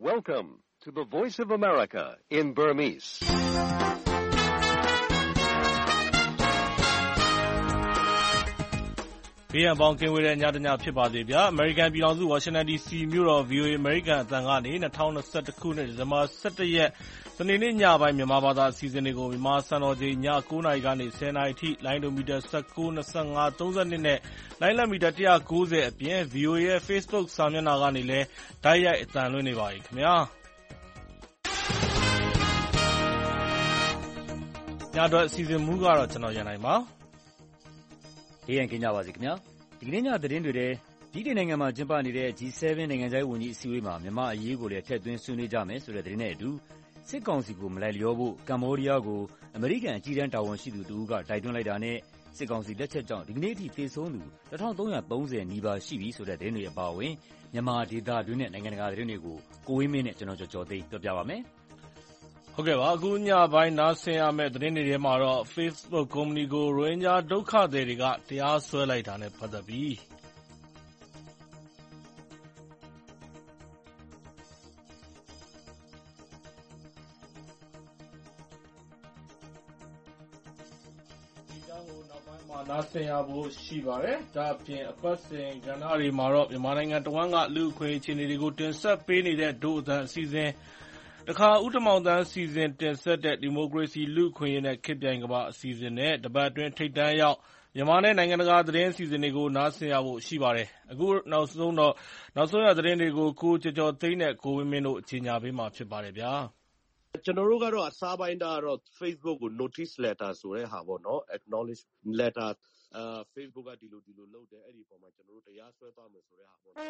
Welcome to the Voice of America in Burmese. ။ဘေးရန်ပေါင်းကင်းဝေးတဲ့ညတညဖြစ်ပါစေဗျာ။ American ပြည်ထောင်စု Washington DC မြို့တော် VOA American အသံကနေ2021ခုနှစ်ဒီဇင်ဘာ17ရက်စနေနေ့ညပိုင်းမြန်မာဘာသာအစီအစဉ်တွေကိုမြန်မာစံတော်ချိန်ည9:00နာရီကနေ10:00နာရီထိလိုင်းဒိုမီတာ19, 25, 32နဲ့လိုင်းလမီတာ190အပြင် VOA ရဲ့ Facebook စာမျက်နှာကနေလည်းတိုက်ရိုက်အသံလွှင့်နေပါပြီခင်ဗျာ။ညတော့အစီအစဉ်မူကတော့ကျွန်တော်ရန်နိုင်ပါ။ရန်ကင်းကြပါစေခင်ဗျာ။ဒီကနေ့ညသတင်းတွေထဲဗြိတိန်နိုင်ငံမှာကျင်းပနေတဲ့ G7 နိုင်ငံခြားရေးဝန်ကြီးအစည်းအဝေးမှာမြန်မာအရေးကိုလည်းထည့်သွင်းဆွေးနွေးကြမယ်ဆိုတဲ့သတင်းနဲ့အတူစစ်ကောင်စီကိုမလိုက်လျောဖို့ကမ္ဘောဒီးယားကိုအမေရိကန်အကြီးတန်းတာဝန်ရှိသူတဦးကတိုက်တွန်းလိုက်တာနဲ့စစ်ကောင်စီလက်ချက်ကြောင့်ဒီကနေ့အထိသေဆုံးသူ1330နီးပါးရှိပြီဆိုတဲ့သတင်းတွေအပါအဝင်မြန်မာဒေသတွင်းနဲ့နိုင်ငံတကာသတင်းတွေကိုကိုဝင်းမင်းနဲ့ကျွန်တော်ကျော်သိန်းပြောပြပါမယ်။ဟုတ်ကဲ့ပါအခုညပိုင်းနားဆင်ရမယ့်သတင်းတွေထဲမှာတော့ Facebook ကုမ္ပဏီကိုရိုဟင်ဂျာဒုက္ခသည်တွေကတရားစွဲလိုက်တာနဲ့ပတ်သက်ပြီးနားဆင်ရဖို့ရှိပါတယ်။ဒါအပြင်အပတ်စဉ်ကဏ္ဍတွေမှာတော့မြန်မာနိုင်ငံတဝန်းကလူ့အခွင့်အရေးအခြေအနေတွေကိုတင်ဆက်ပေးနေတဲ့ဒို့အသံအစီအစဉ်တခါဦးတမောင်တန်းစီစဉ်တင်ဆက်တဲ့ဒီမိုကရေစီလူ့အခွင့်အရေးနဲ့ခေတ်ပြိုင်ကမ္ဘာအစီအစဉ်နဲ့တပတ်အတွင်းထိပ်တန်းရောက်မြန်မာနဲ့နိုင်ငံတကာသတင်းအစီအစဉ်တွေကိုနားဆင်ရဖို့ရှိပါတယ်။အခုနောက်ဆုံးရသတင်းတွေကိုကိုကျော်သိန်းနဲ့ကိုဝင်းမင်းတို့ကြီးညာပေးမှာဖြစ်ပါတယ်ဗျာ။ကျွန်တော်တို့ကတော့အစားပိုင်းကတော့ Facebook ကို notice letter ဆိုတဲ့ဟာပေါ့နော် acknowledge letter Facebook ကဒီလိုလုပ်တယ်အဲ့ဒီပုံမှာကျွန်တော်တို့တရားစွဲသွားမယ်ဆိုတဲ့ဟာပေါ့နော်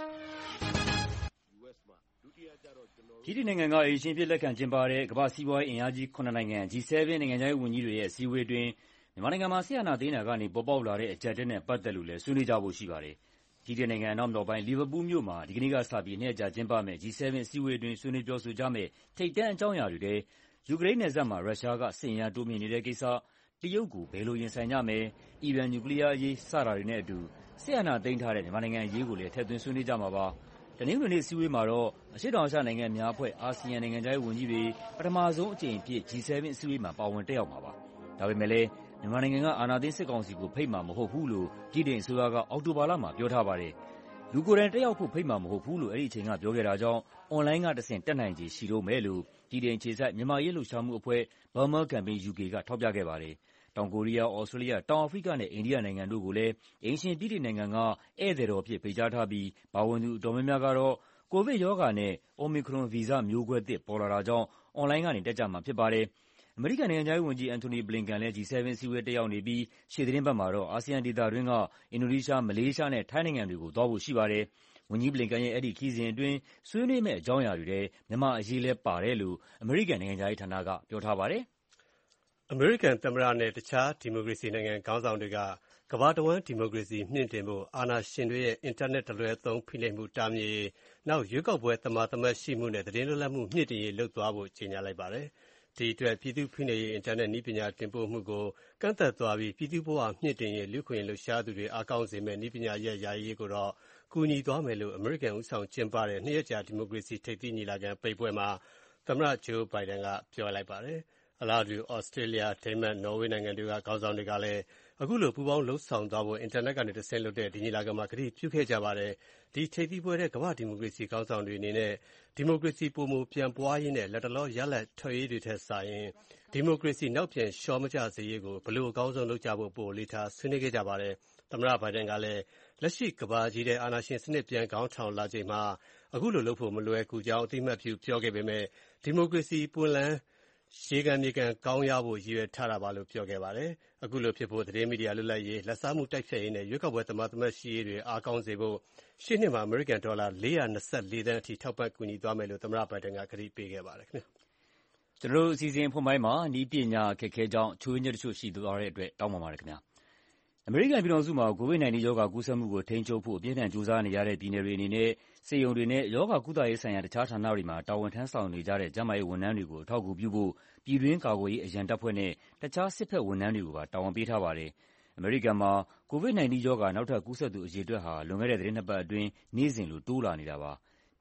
US မှာဒုတိယကျတော့ကျွန်တော်တို့ဗြိတိန်နိုင်ငံကအေရှင်းပြလက်ခံကျင်းပတဲ့ကမ္ဘာစီးပွားရေးအင်အားကြီး9နိုင်ငံ G7 နိုင်ငံခြားရေးဝန်ကြီးတွေရဲ့အစည်းအဝေးအတွင်းမြန်မာနိုင်ငံမှာဆီယနာသိန်းတာကနေပေါ်ပေါက်လာတဲ့အကြက်တဲနဲ့ပတ်သက်လို့လည်းဆွေးနွေးကြဖို့ရှိပါတယ်။ဗြိတိန်နိုင်ငံအနောက်မြောက်ပိုင်းလီဗာပူးမြို့မှာဒီကနေ့ကစပြီးနှစ်ရက်ကြာကျင်းပမယ့် G7 အစည်းအဝေးအတွင်းဆွေးနွေးပြောဆိုကြမယ့်ထိပ်တန်းအကြောင်းအရာတွေထဲယူကရိန်းနယ်စပ်မှာရုရှားကစစ်အင်အားတိုးမြင့်နေတဲ့ကိစ္စ၊တရုတ်ကိုဘယ်လိုရင်ဆိုင်ကြမယ်၊အီရန်နျူကလီးယားအရေးစတာတွေနဲ့အတူစစ်အာဏာသိမ်းထားတဲ့မြန်မာနိုင်ငံအရေးကိုလည်းထည့်သွင်းဆွေးနွေးကြမှာပါ။တနင်္ဂနွေနေ့အစည်းအဝေးမှာတော့အရှေ့တောင်အာရှနိုင်ငံများအဖွဲ့အာဆီယံနိုင်ငံခြားရေးဝန်ကြီးတွေပထမဆုံးအကြိမ်အဖြစ် G7 အစည်းအဝေးမှာပါဝင်တက်ရောက်မှာပါ။ဒါပေမဲ့လည်းမြန်မာနိုင်ငံကအာဏာသိမ်းစစ်ကောင်စီကိုဖိတ်မှာမဟုတ်ဘူးလို့ဗြိတိန်အစိုးရကအောက်တိုဘာလမှာပြောထားပါတယ်။လူကိုယ်တိုင်တက်ရောက်ဖို့ဖိတ်မှာမဟုတ်ဘူးလို့အဲဒီအချိန်ကပြောခဲ့တာကြောင့်အွန်လိုင်းကတဆင့်တက်နိုင်ခြေရှိတုန်းပဲလို့ဗြိတိန်အခြေစိုက်မြန်မာရေးလှုပ်ရှားမှုအဖွဲ့ Burma Campaign UK ကထောက်ပြခဲ့ပါတယ်။တောင်ကိုရီးယား၊ဩစတြေးလျ၊တောင်အာဖရိကနဲ့အိန္ဒိယနိုင်ငံတို့ကိုလည်းအိမ်ရှင်ဗြိတိန်နိုင်ငံကဧည့်သည်တော်အဖြစ်ဖိတ်ကြားထားပြီးပါဝင်သူအတော်များများကတော့ကိုဗစ်ရောဂါနဲ့ Omicron ဗီဇမျိုးကွဲသစ်ပေါ်လာတာကြောင့်အွန်လိုင်းကနေတက်ကြမှာဖြစ်ပါတယ်။အမေရိကန်နိုင်ငံခြားရေးဝန်ကြီး Antony Blinken လည်း G7 အစည်းအဝေးတက်ရောက်နေပြီးရှေ့သီတင်းပတ်မှာတော့အာဆီယံဒေသတွင်းကအင်ဒိုနီးရှား၊မလေးရှားနဲ့ထိုင်းနိုင်ငံတွေကိုသွားဖို့ရှိပါတယ်။ဝန်ကြီး Blinken ရဲ့အဲဒီခရီးစဉ်အတွင်းဆွေးနွေးမယ့်အကြောင်းအရာတွေထဲမြန်မာ့အရေးလည်းပါတယ်လို့အမေရိကန်နိုင်ငံခြားရေးဌာနကပြောထားပါတယ်။အမေရိကန်သမ္မတနဲ့တခြားဒီမိုကရေစီနိုင်ငံခေါင်းဆောင်တွေကကမ္ဘာတဝန်းဒီမိုကရေစီမြှင့်တင်ဖို့အာဏာရှင်တွေရဲ့အင်တာနက်တလွဲသုံးဖိနှိပ်မှုတားမြစ်ရေးနောက်ရွေးကောက်ပွဲသမာသမတ်ရှိမှုနဲ့သတင်းလွတ်လပ်မှုမြင့်တင်ရေးလုပ်သွားဖို့ကြေညာလိုက်ပါတယ်။ဒီအတွက်ပြည်သူ့ဖိနှိပ်ရေးအင်တာနက်နည်းပညာတင်ပို့မှုကိုကန့်သတ်သွားပြီးပြည်သူ့ဘဝမြင့်တင်ရေးလူ့အခွင့်အရေးလှုပ်ရှားသူတွေအားကောင်းစေမယ့်နည်းပညာရပ်ယာရေးကိုတော့ကူညီသွားမယ်လို့အမေရိကန်ဦးဆောင်ကျင်းပတဲ့2ရက်ကြာဒီမိုကရေစီထိပ်သီးညီလာခံပိတ်ပွဲမှာသမ္မတဂျိုးဘိုင်ဒန်ကပြောလိုက်ပါတယ်။အလားတူဩစတြေးလျ၊ဒိန်းမတ်၊နော်ဝေးနိုင်ငံတွေကခေါင်းဆောင်တွေကလည်းအခုလိုပူးပေါင်းလုပ်ဆောင်သွားဖို့အင်တာနက်ကနေတဆင့်လုပ်တဲ့ဒီညီလာခံမှာကတိပြုခဲ့ကြပါတယ်။ဒီထိပ်သီးပွဲထဲကမ္ဘာ့ဒီမိုကရေစီခေါင်းဆောင်တွေအနေနဲ့ဒီမိုကရေစီပိုမိုပြန့်ပွားရေးနဲ့လတ်တလောရလဒ်ထွက်ရေးတွေထက်စာရင်ဒီမိုကရေစီနောက်ပြန်လျှော့မကျစေရေးကိုဘယ်လိုအကောင်းဆုံးလုပ်ကြဖို့ပိုအလေးထားဆွေးနွေးခဲ့ကြပါတယ်။သမ္မတဘိုင်ဒန်ကလည်းလက်ရှိကမ္ဘာကြီးထဲအာဏာရှင်စနစ်ပြန်ခေါင်းထောင်လာချိန်မှာအခုလိုလုပ်ဖို့မလွယ်ကူကြောင်းအသိအမှတ်ပြုပြောခဲ့ပေမဲ့ဒီမိုကရေစီပွင့်လန်းရေခံမြေခံကောင်းရဖို့ရည်ရွယ်ထားတာပါလို့ပြောခဲ့ပါတယ်။အခုလိုဖြစ်ဖို့သတင်းမီဒီယာလွတ်လပ်ရေး၊လက်စားမှုတိုက်ဖျက်ရေးနဲ့ရွေးကောက်ပွဲသမာသမတ်ရှိရေးတွေအားကောင်းစေဖို့ရှေ့နှစ်မှာအမေရိကန်ဒေါ်လာ424သန်းအထိထောက်ပံ့ကူညီသွားမယ်လို့သမ္မတဘိုင်ဒန်ကကတိပေးခဲ့ပါတယ်ခင်ဗျာ။ကျွန်တော်တို့အစီအစဉ်အဖွင့်ပိုင်းမှာနည်းပညာအခက်အခဲကြောင့်ချိုးညက်တချို့ရှိသွားတဲ့အတွက်တောင်းပန်ပါတယ်ခင်ဗျာ။အမေရိကန်ပြည်ထောင်စုမှာ COVID-19 ရောဂါကူးစက်မှုကိုထိန်းချုပ်ဖို့အပြင်းအထန်ကြိုးစားနေရတဲ့ပြည်နယ်တွေအနေနဲ့ဆေးရုံတွေနဲ့ရောဂါကုသရေးဆိုင်ရာတခြားဌာနတွေမှာတာဝန်ထမ်းဆောင်နေကြတဲ့ကျန်းမာရေးဝန်ထမ်းတွေကိုအထောက်အကူပြုဖို့ပြည်တွင်းကာကွယ်ရေးအရန်တပ်ဖွဲ့နဲ့တခြားစစ်ဘက်ဝန်ထမ်းတွေကိုပါတာဝန်ပေးထားပါတယ်။အမေရိကန်မှာ COVID-19 ရောဂါနောက်ထပ်ကူးစက်သူအရေအတွက်ဟာလွန်ခဲ့တဲ့သီတင်းနှစ်ပတ်အတွင်းနေ့စဉ်လိုတိုးလာနေတာပါ။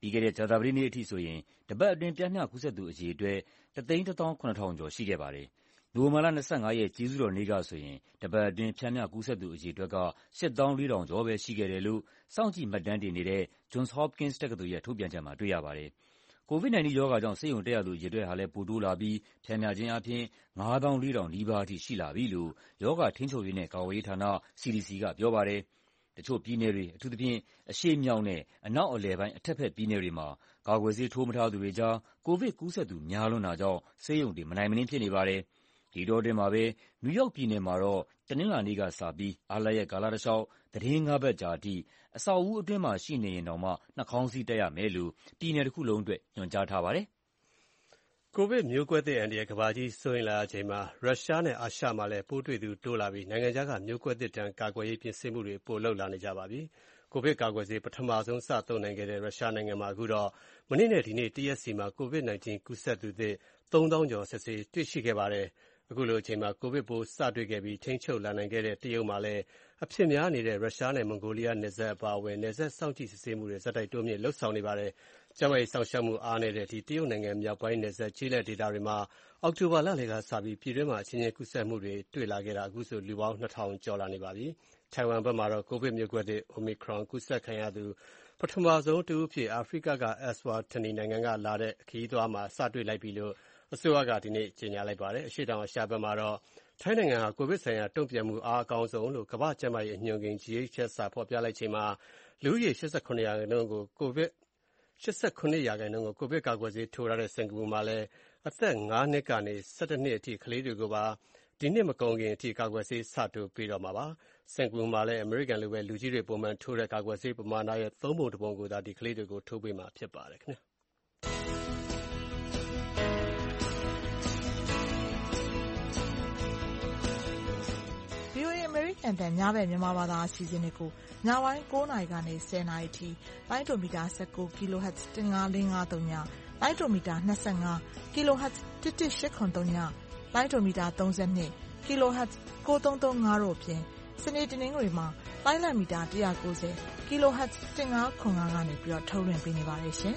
ပြီးခဲ့တဲ့ကြာသပတေးနေ့အထိဆိုရင်တပတ်အတွင်းပျမ်းမျှကူးစက်သူအရေအတွက် 1,17,000 ကျော်ရှိခဲ့ပါတယ်။ နိုဝင်ဘာလ 25 ရက်ကျေးဇူးတော်နေ့ကဆိုရင်တပတ်အတွင်းပျမ်းမျှကူးစက်သူအရေအတွက်က 8,400 ကျော်ပဲရှိခဲ့တယ်လို့စောင့်ကြည့်မှတ်တမ်းတင်နေတဲ့ Johns Hopkins တက္ကသိုလ်ရဲ့ထုတ်ပြန်ချက်မှာတွေ့ရပါတယ်။ COVID-19 ရောဂါကြောင့်ဆေးရုံတက်ရသူအရေအတွက်ဟာလည်းပိုတိုးလာပြီးပျမ်းမျှခြင်းအားဖြင့် 54,000 နီးပါးအထိရှိလာပြီလို့ရောဂါထိန်းချုပ်ရေးနဲ့ကာကွယ်ရေးဌာန CDC ကပြောပါတယ်။ တချို့ပြည်နယ်တွေအထူးသဖြင့်အရှေ့မြောက်နဲ့အနောက်အလယ်ပိုင်းအထက်ဘက်ပြည်နယ်တွေမှာကာကွယ်ဆေးထိုးမထားသူတွေကြား ကိုဗစ်ကူးစက်သူများလွန်းတာကြောင့်ဆေးရုံတွေမနိုင်မနင်းဖြစ်နေပါတယ်။ ဒီအတောအတွင်းမှာပဲနယူးယောက်ပြည်နယ်မှာတော့တနင်္လာနေ့ကစပြီးအားလပ်ရက်ကာလတလျှောက်သီတင်း 5 ပတ်ကြာထိအဆောက်အဦအတွင်းမှာရှိနေရင်တောင်မှနှာခေါင်းစည်းတပ်ရမယ်လို့ပြည်နယ်တခုလုံးအတွက်ညွှန်ကြားထားပါတယ်။ကိုဗစ်မျိုးကွဲသစ်အန္တရာယ်ကမ္ဘာကြီးစိုးရိမ်လာရချိန်မှာရုရှားနဲ့အာရှမှာလည်းပိုးတွေ့သူတိုးလာပြီးနိုင်ငံခြားကမျိုးကွဲသစ်ဒဏ်ကာကွယ်ရေးပြင်ဆင်မှုတွေပိုလုပ်လာနေကြပါပြီ။ ကိုဗစ်ကာကွယ်ဆေးပထမဆုံးစသုံးနိုင်ခဲ့တဲ့ရုရှားနိုင်ငံမှာအခုတော့မနေ့နဲ့ဒီနေ့တရက်စီမှာ COVID-19 ကူးစက်သူသစ် 3,000 ကျော်စစ်ဆေးတွေ့ရှိခဲ့ပါတယ်။ အခုလိုအချိန်မှာကိုဗစ်ပိုးစတွေ့ခဲ့ပြီးထိန်းချုပ်လာနိုင်ခဲ့တဲ့တရုတ်မှာလည်းအဖြစ်များနေတဲ့ရုရှားနဲ့မွန်ဂိုလီးယားနယ်စပ်အပါအဝင်နယ်စပ်စောင့်ကြည့်စစ်ဆေးမှုတွေဆက်တိုက်တိုးမြှင့်လုပ်ဆောင်နေပါတယ်။ ကျန်းမာရေးစောင့်ရှောက်မှုအားနည်းတဲ့တရုတ်နိုင်ငံမြောက်ပိုင်းနယ်စပ်ကျေးလက်ဒေသတွေမှာအောက်တိုဘာလလယ်ကစပြီးပြည်တွင်းမှာအချင်းချင်းကူးစက်မှုတွေတွေ့လာခဲ့တာအခုဆိုလူပေါင်း 2,000 ကျော်လာနေပါပြီ။ ထိုင်ဝမ်ဘက်မှာတော့ကိုဗစ်မျိုးကွဲသစ် Omicron ကူးစက်ခံရသူပထမဆုံးတဦးအဖြစ်အာဖရိကက Eswatini နိုင်ငံကလာတဲ့ခရီးသွားမှာစတွေ့လိုက်ပြီလို့အစိုးရကဒီနေ့ကြေညာလိုက်ပါတယ်။ အရှေ့တောင်အာရှဘက်မှာတော့ထိုင်းနိုင်ငံဟာကိုဗစ်ဆိုင်ရာတုံ့ပြန်မှုအားအကောင်းဆုံးလို့ကမ္ဘာ့ကျန်းမာရေးအညွှန်းကိန်း GHS စာဖော်ပြလိုက်ချိန်မှာလူဦးရေ 87% ကိုကိုဗစ်ကာကွယ်ဆေးထိုးထားတဲ့စင်ကာပူမှာလည်းအသက် 5 နှစ်ကနေ 11 နှစ်အထိကလေးတွေကိုပါဒီနှစ်မကုန်ခင်အထိကာကွယ်ဆေးစထိုးပေးတော့မှာပါ။ စင်ကာပူမှာလည်းအမေရိကန်လိုပဲလူကြီးတွေပုံမှန်ထိုးတဲ့ကာကွယ်ဆေးပမာဏရဲ့ ၃ ပုံ 1 ပုံကိုသာဒီကလေးတွေကိုထိုးပေးမှာဖြစ်ပါတယ်။ VOA အမေရိကန်တန်ညဘက်မြန်မာဘာသာအစီအစဉ်တွေကိုညပိုင်း9 နာရီကနေ 10 နာရီထိပိုင်းတိုမီတာ19 kHz 15453ညပိုင်းတိုမီတာ25 kHz 11803ညပိုင်းတိုမီတာ32 kHz 9335တို့အပြင်စနေတနင်္ဂနွေမှာပိုင်းလတ်မီတာ190 kHz 1505ကနေပြီးတော့ထုတ်လွှင့်ပေးနေပါတယ်ရှင်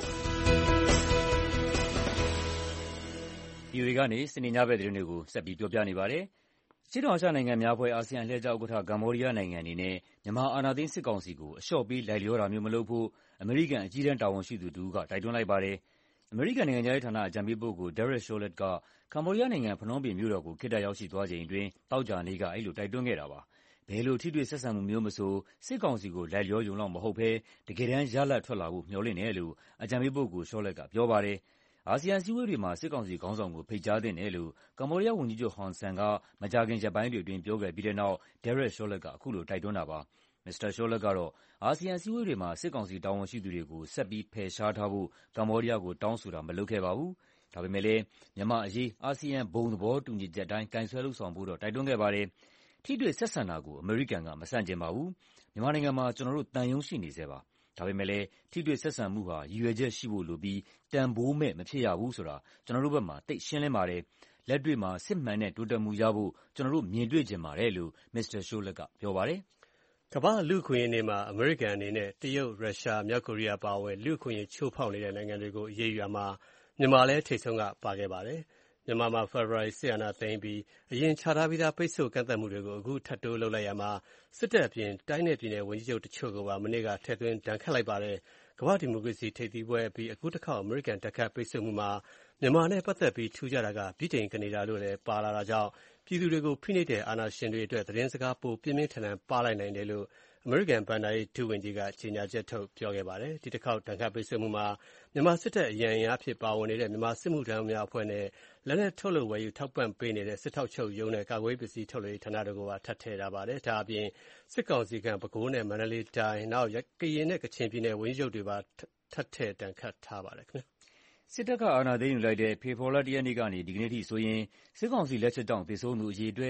။ VOA ကနေစနေညဘက်သတင်းတွေကိုဆက်ပြီးပြောပြနေပါတယ်။အရှေ့တောင်အာရှနိုင်ငံများအဖွဲ့အာဆီယံအလှည့်ကျဥက္ကဋ္ဌကမ္ဘောဒီးယားနိုင်ငံအနေနဲ့မြန်မာအာဏာသိမ်းစစ်ကောင်စီကိုအလျှော့ပေးလိုက်လျောတာမျိုးမလုပ်ဖို့အမေရိကန်အကြီးတန်းတာဝန်ရှိသူတဦးကတိုက်တွန်းလိုက်ပါတယ်။အမေရိကန်နိုင်ငံခြားရေးဌာနအကြံပေးပုဂ္ဂိုလ် Derek Chollet ကကမ္ဘောဒီးယားနိုင်ငံဖနွမ်းပင်မြို့တော်ကိုခေတ္တရောက်ရှိသွားချိန်အတွင်းသောကြာနေ့ကအဲဒီလိုတိုက်တွန်းခဲ့တာပါ။ဘယ်လိုထိတွေ့ဆက်ဆံမှုမျိုးမဆိုစစ်ကောင်စီကိုလိုက်လျောရုံလောက်မဟုတ်ဘဲတကယ်တမ်းရလဒ်ထွက်လာဖို့မျှော်လင့်တယ်လို့အကြံပေးပုဂ္ဂိုလ် Chollet ကပြောပါတယ်။အာဆီယံအစည်းအဝေးတွေမှာစစ်ကောင်စီခေါင်းဆောင်ကိုဖိတ်ကြားသင့်တယ်လို့ကမ္ဘောဒီးယားဝန်ကြီးချုပ်ဟွန်ဆန်ကမကြာခင်ရက်ပိုင်းတွေအတွင်းပြောခဲ့ပြီးတဲ့နောက် Derek Chollet ကအခုလိုတိုက်တွန်းတာပါ။ မစ္စတာ Chollet ကတော့အာဆီယံအစည်းအဝေးတွေမှာစစ်ကောင်စီတာဝန်ရှိသူတွေကိုဆက်ပြီးဖယ်ရှားထားဖို့ကမ္ဘောဒီးယားကိုတောင်းဆိုတာမလုပ်ခဲ့ပါဘူး။ဒါပေမဲ့လည်းမြန်မာ့အရေးအာဆီယံဘုံသဘောတူညီချက်အတိုင်းကိုင်စွဲလုပ်ဆောင်ဖို့တော့တိုက်တွန်းခဲ့ပါတယ်။ထိတွေ့ဆက်ဆံတာကိုအမေရိကန်ကမဆန့်ကျင်ပါဘူး။မြန်မာနိုင်ငံမှာကျနော်တို့သံရုံးရှိနေဆဲပါ။ဒါပေမဲ့လည်းထိတွေ့ဆက်ဆံမှုဟာရည်ရွယ်ချက်ရှိဖို့လိုပြီးတန်ဖိုးမဲ့မဖြစ်ရဘူးဆိုတာကျနော်တို့ဘက်မှာသိပ်ရှင်းလင်းပါတယ်။လက်တွေ့မှာစစ်မှန်တဲ့တိုးတက်မှုရဖို့ကျနော်တို့မြင်တွေ့ချင်ပါတယ်လို့မစ္စတာ Chollet ကပြောပါတယ်။ကမ္ဘာ့လူ့အခွင့်အရေးနေ့မှာအမေရိကန်အနေနဲ့တရုတ်၊ရုရှား၊မြောက်ကိုရီးယားအပါအဝင်လူ့အခွင့်အရေးချိုးဖောက်နေတဲ့နိုင်ငံတွေကိုအရေးယူရာမှာမြန်မာလည်းထိပ်ဆုံးကပါခဲ့ပါတယ်။မြန်မာမှာဖေဖော်ဝါရီစစ်အာဏာသိမ်းပြီးအရင်ချထားပြီးသားပိတ်ဆို့ကန့်သတ်မှုတွေကိုအခုထပ်တိုးလုပ်လိုက်ရာမှာစစ်တပ်အပြင်တိုင်းနဲ့ပြည်နယ်ဝန်ကြီးချုပ်တချို့ကိုပါမနေ့ကထည့်သွင်းဒဏ်ခတ်လိုက်ပါတယ်။ကမ္ဘာ့ဒီမိုကရေစီထိပ်သီးပွဲအပြီးအခုတစ်ခေါက်အမေရိကန်ဒဏ်ခတ်ပိတ်ဆို့မှုမှာမြန်မာနဲ့ပတ်သက်ပြီးထူးခြားတာကဗြိတိန်ကနေဒါတို့လည်းပါလာတာကြောင့်ပြည်သူတွေကိုဖိနှိပ်တဲ့အာဏာရှင်တွေအတွက်သတင်းစကားပိုပြင်းပြင်းထန်ထန်ပါးလိုက်နိုင်တယ်လို့အမေရိကန်ဘဏ္ဍာရေးဒုဝန်ကြီးကကြေညာချက်ထုတ်ပြောခဲ့ပါတယ်။ဒီတစ်ခေါက်ဒဏ်ခတ်ပိတ်ဆို့မှုမှာမြန်မာစစ်တပ်အရန်အင်အားအဖြစ်ပါဝင်နေတဲ့မြန်မာစစ်မှုထမ်းများအဖွဲ့နဲ့လက်နက်ထုတ်လုပ်ဝယ်ယူထောက်ပံ့ပေးနေတဲ့စစ်ထောက်ချုပ်ရုံးနဲ့ကာကွယ်ရေးပစ္စည်းထုတ်လုပ်ရေးဌာနတို့ကိုပါထပ်ထည့်ထားပါတယ်။ဒါ့အပြင်စစ်ကောင်စီကပဲခူးနဲ့မန္တလေးတိုင်းနောက်ကရင်နဲ့ကချင်ပြည်နယ်ဝန်ကြီးချုပ်တွေပါထပ်ထည့်ဒဏ်ခတ်ထားပါတယ်ခင်ဗျာ။စစ်တပ်ကအာဏာသိမ်းယူလိုက်တဲ့ဖေဖော်ဝါရီလ 1 ရက်နေ့ကနေဒီကနေ့ထိဆိုရင်စစ်ကောင်စီလက်ချက်ကြောင့်သေဆုံးသူအရေအတွက်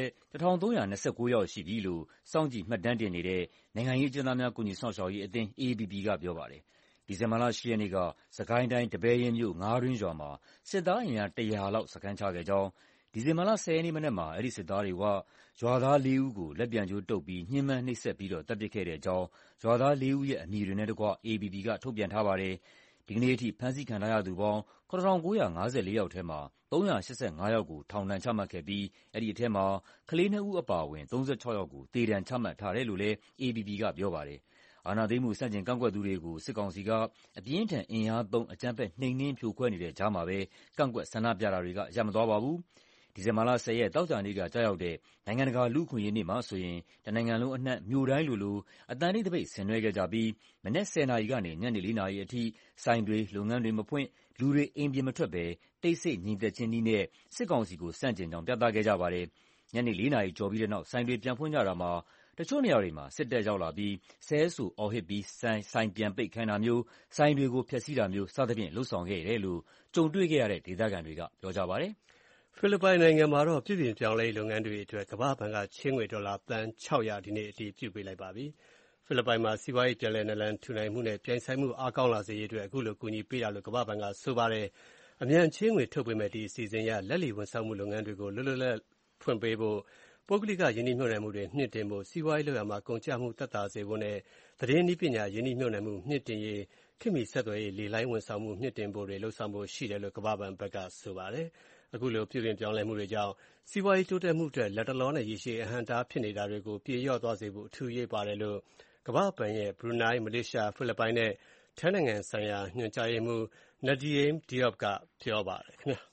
1,329 ယောက်ရှိပြီလို့စောင့်ကြည့်မှတ်တမ်းတင်နေတဲ့နိုင်ငံရေးအကျဉ်းသားများကူညီစောင့်ရှောက်ရေးအသင်း AAPP ကပြောပါတယ်။ဒီဇင်ဘာလ 8 ရက်နေ့ကစစ်ကိုင်းတိုင်းဒီပဲယင်းမြို့ငါးတွင်းရွာမှာစစ်သားအင်အား 100 လောက်စခန်းချခဲ့ကြောင်းဒီဇင်ဘာလ 10 ရက်နေ့မနက်မှာအဲဒီစစ်သားတွေကရွာသား 4 ဦးကိုလက်ပြန်ကြိုးတုပ်ပြီးညှဉ်းပန်းနှိပ်စက်ပြီးတော့သတ်ပစ်ခဲ့တဲ့အကြောင်းရွာသား 4 ဦးရဲ့အမည်တွေနဲ့တကွ AAPP ကထုတ်ပြန်ထားပါတယ်။ဒီကနေ့အထိဖမ်းဆီးခံထားရသူပေါင်း 7,954 ယောက်ထဲမှာ 385 ယောက်ကိုထောင်ဒဏ်ချမှတ်ခဲ့ပြီးအဲဒီထဲမှာကလေး 2 ဦးအပါအဝင် 36 ယောက်ကိုသေဒဏ်ချမှတ်ထားတယ်လို့လည်း AAPP ကပြောပါတယ်။အာဏာသိမ်းမှုဆန့်ကျင်ကန့်ကွက်သူတွေကိုစစ်ကောင်စီကအပြင်းအထန်အင်အားသုံးအကြမ်းဖက်နှိမ်နင်းဖြိုခွဲနေတဲ့ကြားမှာပဲကန့်ကွက်ဆန္ဒပြတာတွေကရပ်မသွားပါဘူး။ဒီဇင်ဘာလ 10 ရက်သောကြာနေ့ကကျရောက်တဲ့နိုင်ငံတကာလူ့အခွင့်အရေးနေ့မှာဆိုရင်တနိုင်ငံလုံးအနှံ့မြို့တိုင်းလိုအသံတိတ်သပိတ်ဆင်နွှဲခဲ့ကြပြီးမနက် 10 နာရီကနေညနေ 4 နာရီအထိဆိုင်တွေ၊လုပ်ငန်းတွေမဖွင့်လူတွေအိမ်ပြင်မထွက်ဘဲတိတ်ဆိတ်ငြိမ်သက်ခြင်းနည်းနဲ့စစ်ကောင်စီကိုဆန့်ကျင်ကြောင်းပြသခဲ့ကြပါတယ်။ညနေ 4 နာရီကျော်ပြီးတဲ့နောက်ဆိုင်တွေပြန်ဖွင့်ကြတာမှာတချို့နေရာတွေမှာစစ်တပ်ရောက်လာပြီးဆဲဆိုအော်ဟစ်ပြီးဆိုင်ပြန်ပိတ်ခိုင်းတာမျိုး၊ဆိုင်တွေကိုဖျက်ဆီးတာမျိုးစသဖြင့်လုပ်ဆောင်ခဲ့တယ်လို့ကြုံတွေ့ခဲ့ရတဲ့ဒေသခံတွေကပြောကြပါတယ်။ဖိလစ်ပိုင်နိုင်ငံမှာပြုပြင်ပြောင်းလဲရေးလုပ်ငန်းတွေအတွက်ကမ္ဘာ့ဘဏ်ကချေးငွေဒေါ်လာသန်း 600 ဒီနေ့အတည်ပြုပေးလိုက်ပါပြီ။ဖိလစ်ပိုင်မှာစီးပွားရေးပြန်လည်နလန်ထူနိုင်မှုနဲ့ပြိုင်ဆိုင်မှုအားကောင်းလာစေရေးအတွက်အခုလိုကူညီပေးတာလို့ကမ္ဘာ့ဘဏ်ကဆိုပါတယ်။အမြန်ချေးငွေထုတ်ပေးမဲ့ဒီအစီအစဉ်အရလက်လီဝန်ဆောင်မှုလုပ်ငန်းတွေကိုလွတ်လွတ်လပ်လပ်ဖွင့်ပေးဖို့ပုဂ္ဂလိကယင်းနှိမ့်မြှုပ်နှံမှုတွေမြင့်တင်ဖို့စီးပွားရေးလုပ်ရာမှာကုန်ကျမှုသက်သာစေဖို့နဲ့သတင်းနည်းပညာယင်းနှိမ့်မြှုပ်နှံမှုမြင့်တင်ရေးခေတ်မီဆက်သွယ်ရေးလေလိုင်းဝန်ဆောင်မှုမြင့်တင်ဖို့တွေလှုံ့ဆော်ဖို့ရှိတယ်လို့ကမ္ဘာ့ဘဏ်ဘက်ကဆိုပါတယ်။အခုလိုပြုပြင်ပြောင်းလဲမှုတွေကြောင့်စီးပွားရေးတိုးတက်မှုအတွက်လက်တလောနဲ့ရေရှည်အဟန့်အတားဖြစ်နေတာတွေကိုပြေလျော့သွားစေဖို့အထူးအရေးပါတယ်လို့ကမ္ဘာ့ဘဏ်ရဲ့ဘရူနိုင်း၊မလေးရှား၊ဖိလစ်ပိုင်နဲ့ထိုင်းနိုင်ငံဆိုင်ရာညွှန်ကြားရေးမှူး Nadiem Diop ကပြောပါတယ်ခင်ဗျာ။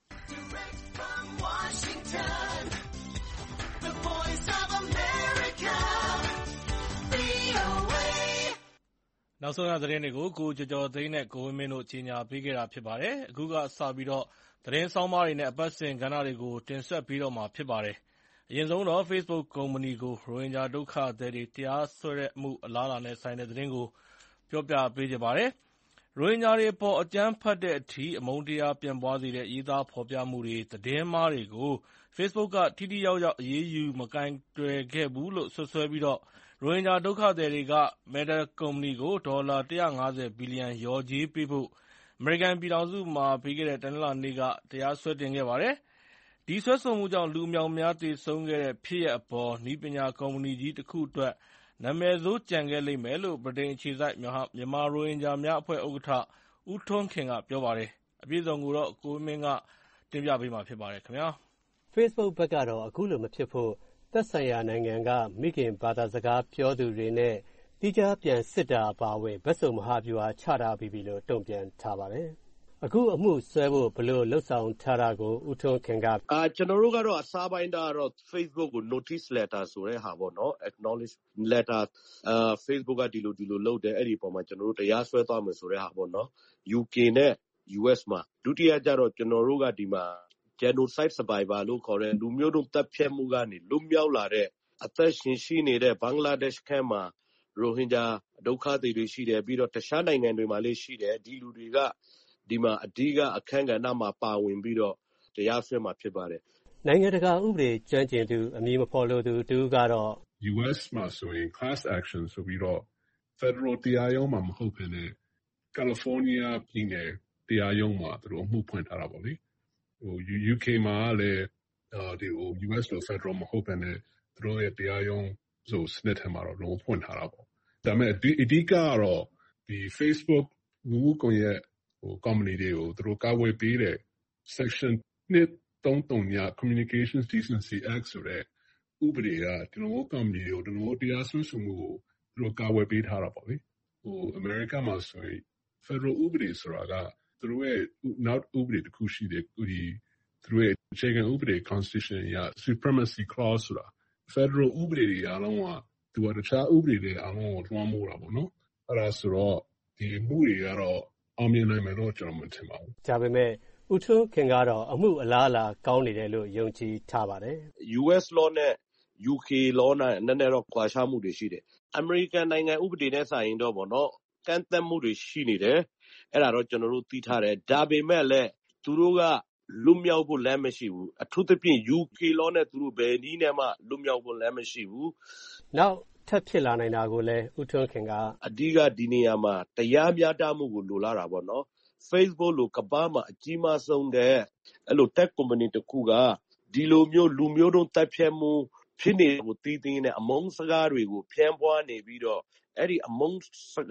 နောက်ဆုံးရသတင်းတွေကိုကိုကျော်ကျော်သိန်းနဲ့ကိုဝင်းမင်းတို့ကြီးညာပေးခဲ့တာဖြစ်ပါတယ်။အခုကစပြီးတော့သတင်းဆောင်းပါးတွေနဲ့အပတ်စဉ်ကဏ္ဍတွေကိုတင်ဆက်ပြီးတော့မှာဖြစ်ပါတယ်။အရင်ဆုံးတော့ Facebook ကုမ္ပဏီကိုရိုဟင်ဂျာဒုက္ခသည်တွေတရားစွဲတဲ့မှုအလားအလာနဲ့ဆိုင်တဲ့သတင်းကိုပြောပြပေးချင်ပါတယ်။ရိုဟင်ဂျာတွေအပေါ်အကြမ်းဖက်တဲ့အထိအမုန်းတရားပြန့်ပွားစေတဲ့ရေးသားဖော်ပြမှုတွေသတင်းမှားတွေကို Facebook ကထိထိရောက်ရောက်အရေးယူမကိုင်တွယ်ခဲ့ဘူးလို့စွပ်စွဲပြီးတော့ရိုဟင်ဂျာဒုက္ခသည်တွေက Meta ကုမ္ပဏီကိုဒေါ်လာ150 ဘီလီယံလျော်ကြေးပေးဖို့အမေရိကန်ပြည်ထောင်စုမှာပြီးခဲ့တဲ့တနင်္လာနေ့ကတရားစွဲတင်ခဲ့ပါတယ်။ဒီစွဲဆိုမှုကြောင့်လူအမြောက်အများသေဆုံးခဲ့တဲ့ဖြစ်ရပ်အပေါ်နည်းပညာကုမ္ပဏီကြီးတခုအတွက်နာမည်ဆိုးကျန်ခဲ့လိမ့်မယ်လို့ဗြိတိန်အခြေစိုက်မြန်မာရိုဟင်ဂျာများအဖွဲ့ဥက္ကဋ္ဌဦးထွန်းခင်ကပြောပါတယ်။အပြည့်အစုံကိုတော့ကိုဝင်းမင်းကတင်ပြပေးမှာဖြစ်ပါတယ်ခင်ဗျာ။ Facebook ဘက်ကတော့အခုလိုမဖြစ်ဖို့သက်ဆိုင်ရာနိုင်ငံကမိခင်ဘာသာစကားပြောသူတွေနဲ့သီးခြားပြန်စစ်တာအပါအဝင်ဘက်စုံမဟာဗျူဟာချထားပြီးပြီလို့တုံ့ပြန်ထားပါတယ်။အခုအမှုစွဲဖို့ဘယ်လိုလှုပ်ဆောင်ထားတာကိုဦးထွန်းခင်ကကျွန်တော်တို့ကတော့အစားပိုင်းကတော့ Facebook ကို notice letter ဆိုတဲ့ဟာပေါ့နော် acknowledge letter Facebook ကဒီလိုလုပ်တယ်အဲ့ဒီပုံမှာကျွန်တော်တို့တရားစွဲသွားမယ်ဆိုတဲ့ဟာပေါ့နော် UK နဲ့ US မှာဒုတိယကျတော့ကျွန်တော်တို့ကဒီမှာgenocide survivor လို့ခေါ်တဲ့လူမျိုးတုံးတပ်ဖြတ်မှုကနေလွတ်မြောက်လာတဲ့အသက်ရှင်ရှိနေတဲ့ဘင်္ဂလားဒေ့ရှ်ထဲမှာရိုဟင်ဂျာဒုက္ခသည်တွေရှိတယ်ပြီးတော့တခြားနိုင်ငံတွေမှာလည်းရှိတယ်ဒီလူတွေကဒီမှာအဓိကအခန်းကဏ္ဍမှာပါဝင်ပြီးတော့တရားစွဲမှာဖြစ်ပါတယ်နိုင်ငံတကာဥပဒေကျွမ်းကျင်သူအမည်မဖော်လိုသူတူကတော့ US မှာဆိုရင် class action ဆိုပြီးတော့ Federal တရားရုံးမှာမဟုတ်ဘဲနဲ့ California ပြည်နယ်တရားရုံးမှာသူတို့အမှုဖွင့်ထားတာပေါ့လေUK မှာလည်းUS လို Federal မဟုတ်ဘဲနဲ့သူတို့ရဲ့တရားရုံးဆိုစနစ်ထဲမှာတော့လုံးဖွင့်ထားတာပေါ့ဒါပေမဲ့အဓိကကတော့ဒီ Facebook လူမှုကွန်ရက်company တွေကိုသူတို့ကာဝယ်ပေးတဲ့ section 230 Communications Decency Act ဆိုတဲ့ဥပဒေကဒီလို company တွေကိုဒီလိုတရားစွဲဆိုမှုကိုသူတို့ကာဝယ်ပေးထားတာပေါ့လေအမေရိကမှာဆိုရင် Federal ဥပဒေဆိုတာကသူတို့ရဲ့နောက်ဥပဒေတစ်ခုရှိတယ်သူတို့ရဲ့အခြေခံဥပဒေ Constitution အရ Supremacy Clause ဆိုတာ Federal ဥပဒေတွေအားလုံးကသူကတခြားဥပဒေတွေအားလုံးကိုလွှမ်းမိုးတာပေါ့နော်အဲ့ဒါဆိုတော့ဒီအမှုတွေကတော့အောင်မြင်နိုင်မယ်လို့ကျွန်တော်မထင်ပါဘူးဒါပေမဲ့ဦးထွန်းခင်ကတော့အမှုအလားအလာကောင်းနေတယ်လို့ယုံကြည်ထားပါတယ် US law နဲ့ UK law နဲ့နည်းနည်းတော့ကွာခြားမှုတွေရှိတယ် American နိုင်ငံဥပဒေနဲ့ဆိုင်ရင်တော့ဗောနော်ကန့်သက်မှုတွေရှိနေတယ်အဲ့ဒါတော့ကျွန်တော်တို့သိထားတယ်ဒါပေမဲ့လည်းသူတို့ကလွတ်မြောက်ဖို့လမ်းမရှိဘူးအထူးသဖြင့် UK law နဲ့သူတို့ဘယ်နည်းနဲ့မှလွတ်မြောက်ဖို့လမ်းမရှိဘူးနောက်ထပ်ဖြစ်လာနိုင်တာကိုလည်းဦးထွန်းခင်ကအဓိကဒီနေရာမှာတရားမျှတမှုကိုလိုလားတာပေါ့နော် Facebook လိုကမ္ဘာမှာအကြီးမားဆုံးတဲ့အဲ့လို tech company တခုကဒီလိုမျိုးလူမျိုးတုံးတပ်ဖြတ်မှုဖြစ်နေကိုတည်တည်နဲ့အမုန်းစကားတွေကိုဖြန့်ပွားနေပြီးတော့အဲ့ဒီအမုန်းစကား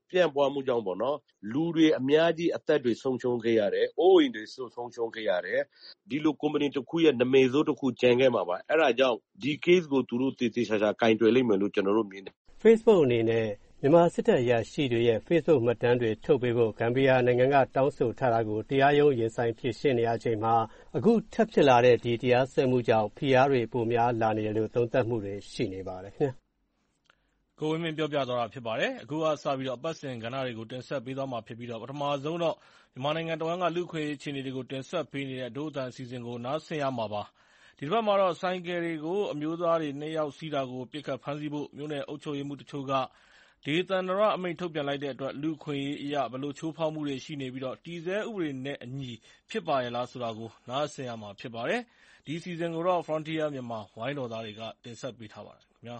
ပြန့်ပွားမှုကြောင့်ပေါ့နော်လူတွေအများကြီးအသက်တွေဆုံးရှုံးခဲ့ရတယ်။အိုးအိမ်တွေဆုံးရှုံးခဲ့ရတယ်။ဒီလို company တစ်ခုရဲ့နာမည်ဆိုးတစ်ခုကျန်ခဲ့မှာပါ။အဲ့ဒါကြောင့်ဒီ case ကိုသူတို့သေသေချာချာကင်တွယ်လိမ့်မယ်လို့ကျွန်တော်တို့မြင်တယ် Facebook အနေနဲ့မြန်မာစစ်တပ်အရာရှိတွေရဲ့ Facebook မှတ်တမ်းတွေထုတ်ပေးဖို့ဂမ်ဘီယာနိုင်ငံကတောင်းဆိုထားတာကိုတရားရုံးရင်ဆိုင်ဖြေရှင်းနေရချိန်မှာအခုထပ်ဖြစ်လာတဲ့ဒီတရားစွဲမှုကြောင့်ဖိအားတွေပိုများလာနေတယ်လို့သုံးသပ်မှုတွေရှိနေပါတယ်ခင်ဗျာကိုဝင်းမင်းပြောပြသွားတာဖြစ်ပါတယ်အခုကစပြီးတော့အပတ်စဉ်ကဏ္ဍတွေကိုတင်ဆက်ပေးသွားမှာဖြစ်ပြီးတော့ပထမဆုံးတော့မြန်မာနိုင်ငံတော်ကလူခွေအခြေအနေတွေကိုတင်ဆက်ပေးနေတဲ့ဒို့အတန်အစီအစဉ်ကိုနားဆင်ရမှာပါဒီတစ်ပတ်မှာတော့ဆိုင်ကယ်တွေကိုအမျိုးသားတွေ2ယောက်စီးတာကိုပြစ်ခတ်ဖမ်းဆီးဖို့မြို့နယ်အုပ်ချုပ်ရေးမှုတချို့ကဒေသန္တရအမိန့်ထုတ်ပြန်လိုက်တဲ့အတွက်လူခွေအရာဘလို့ချိုးဖောက်မှုတွေရှိနေပြီးတော့တည်ဆဲဥပဒေနဲ့အညီဖြစ်ပါရဲ့လားဆိုတာကိုနားဆင်ရမှာဖြစ်ပါတယ်ဒီစီဇန်ကိုတော့ Frontier မြန်မာဝိုင်းတော်သားတွေကတင်ဆက်ပေးထားပါတယ်ခင်ဗျာ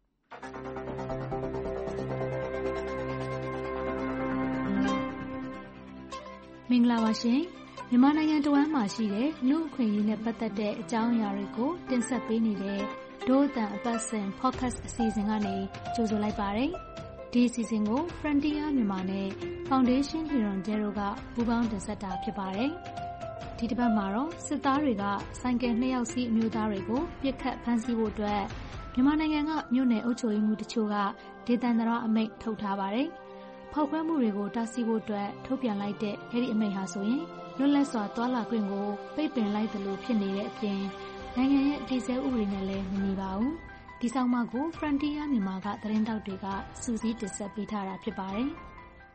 မင်္ဂလာပါရှင်မြန်မာနိုင်ငံတဝန်းမှာရှိတဲ့လူအခွင့်အရေးနဲ့ပတ်သက်တဲ့အကြောင်းအရာတွေကိုတင်ဆက်ပေးနေတဲ့ဒို့အတန်အပတ်စဉ် podcast အစီအစဉ်ကနေကြိုဆိုလိုက်ပါတယ်ဒီအစီအစဉ်ကို Frontier မြန်မာနဲ့ Foundation Hirondelle တို့ကပူးပေါင်းတင်ဆက်တာဖြစ်ပါတယ်ဒီတစ်ပတ်မှာတော့စစ်သားတွေကဆိုင်ကယ်2ယောက်စီးအမျိုးသားတွေကိုပြစ်ခတ်ဖမ်းဆီးဖို့အတွက်မြန်မာနိုင်ငံကမြို့နယ်အုပ်ချုပ်ရေးမှုတချို့ကဒေသန္တရအမိန့်ထုတ်ထားပါတယ်ဖောက်ခွဲမှုတွေကိုတားဆီးဖို့အတွက်ထုတ်ပြန်လိုက်တဲ့အဲဒီအမိန့်ဟာဆိုရင်လွတ်လပ်စွာသွားလာခွင့်ကိုပိတ်ပင်လိုက်သလိုဖြစ်နေတဲ့အပြင်နိုင်ငံရဲ့တည်ဆဲဥပဒေနဲ့လည်းမညီပါဘူး။ဒီဆောင်မကို Frontier မြန်မာကသတင်းတောက်တွေကစူးစီးတင်ဆက်ပေးထားတာဖြစ်ပါတယ်။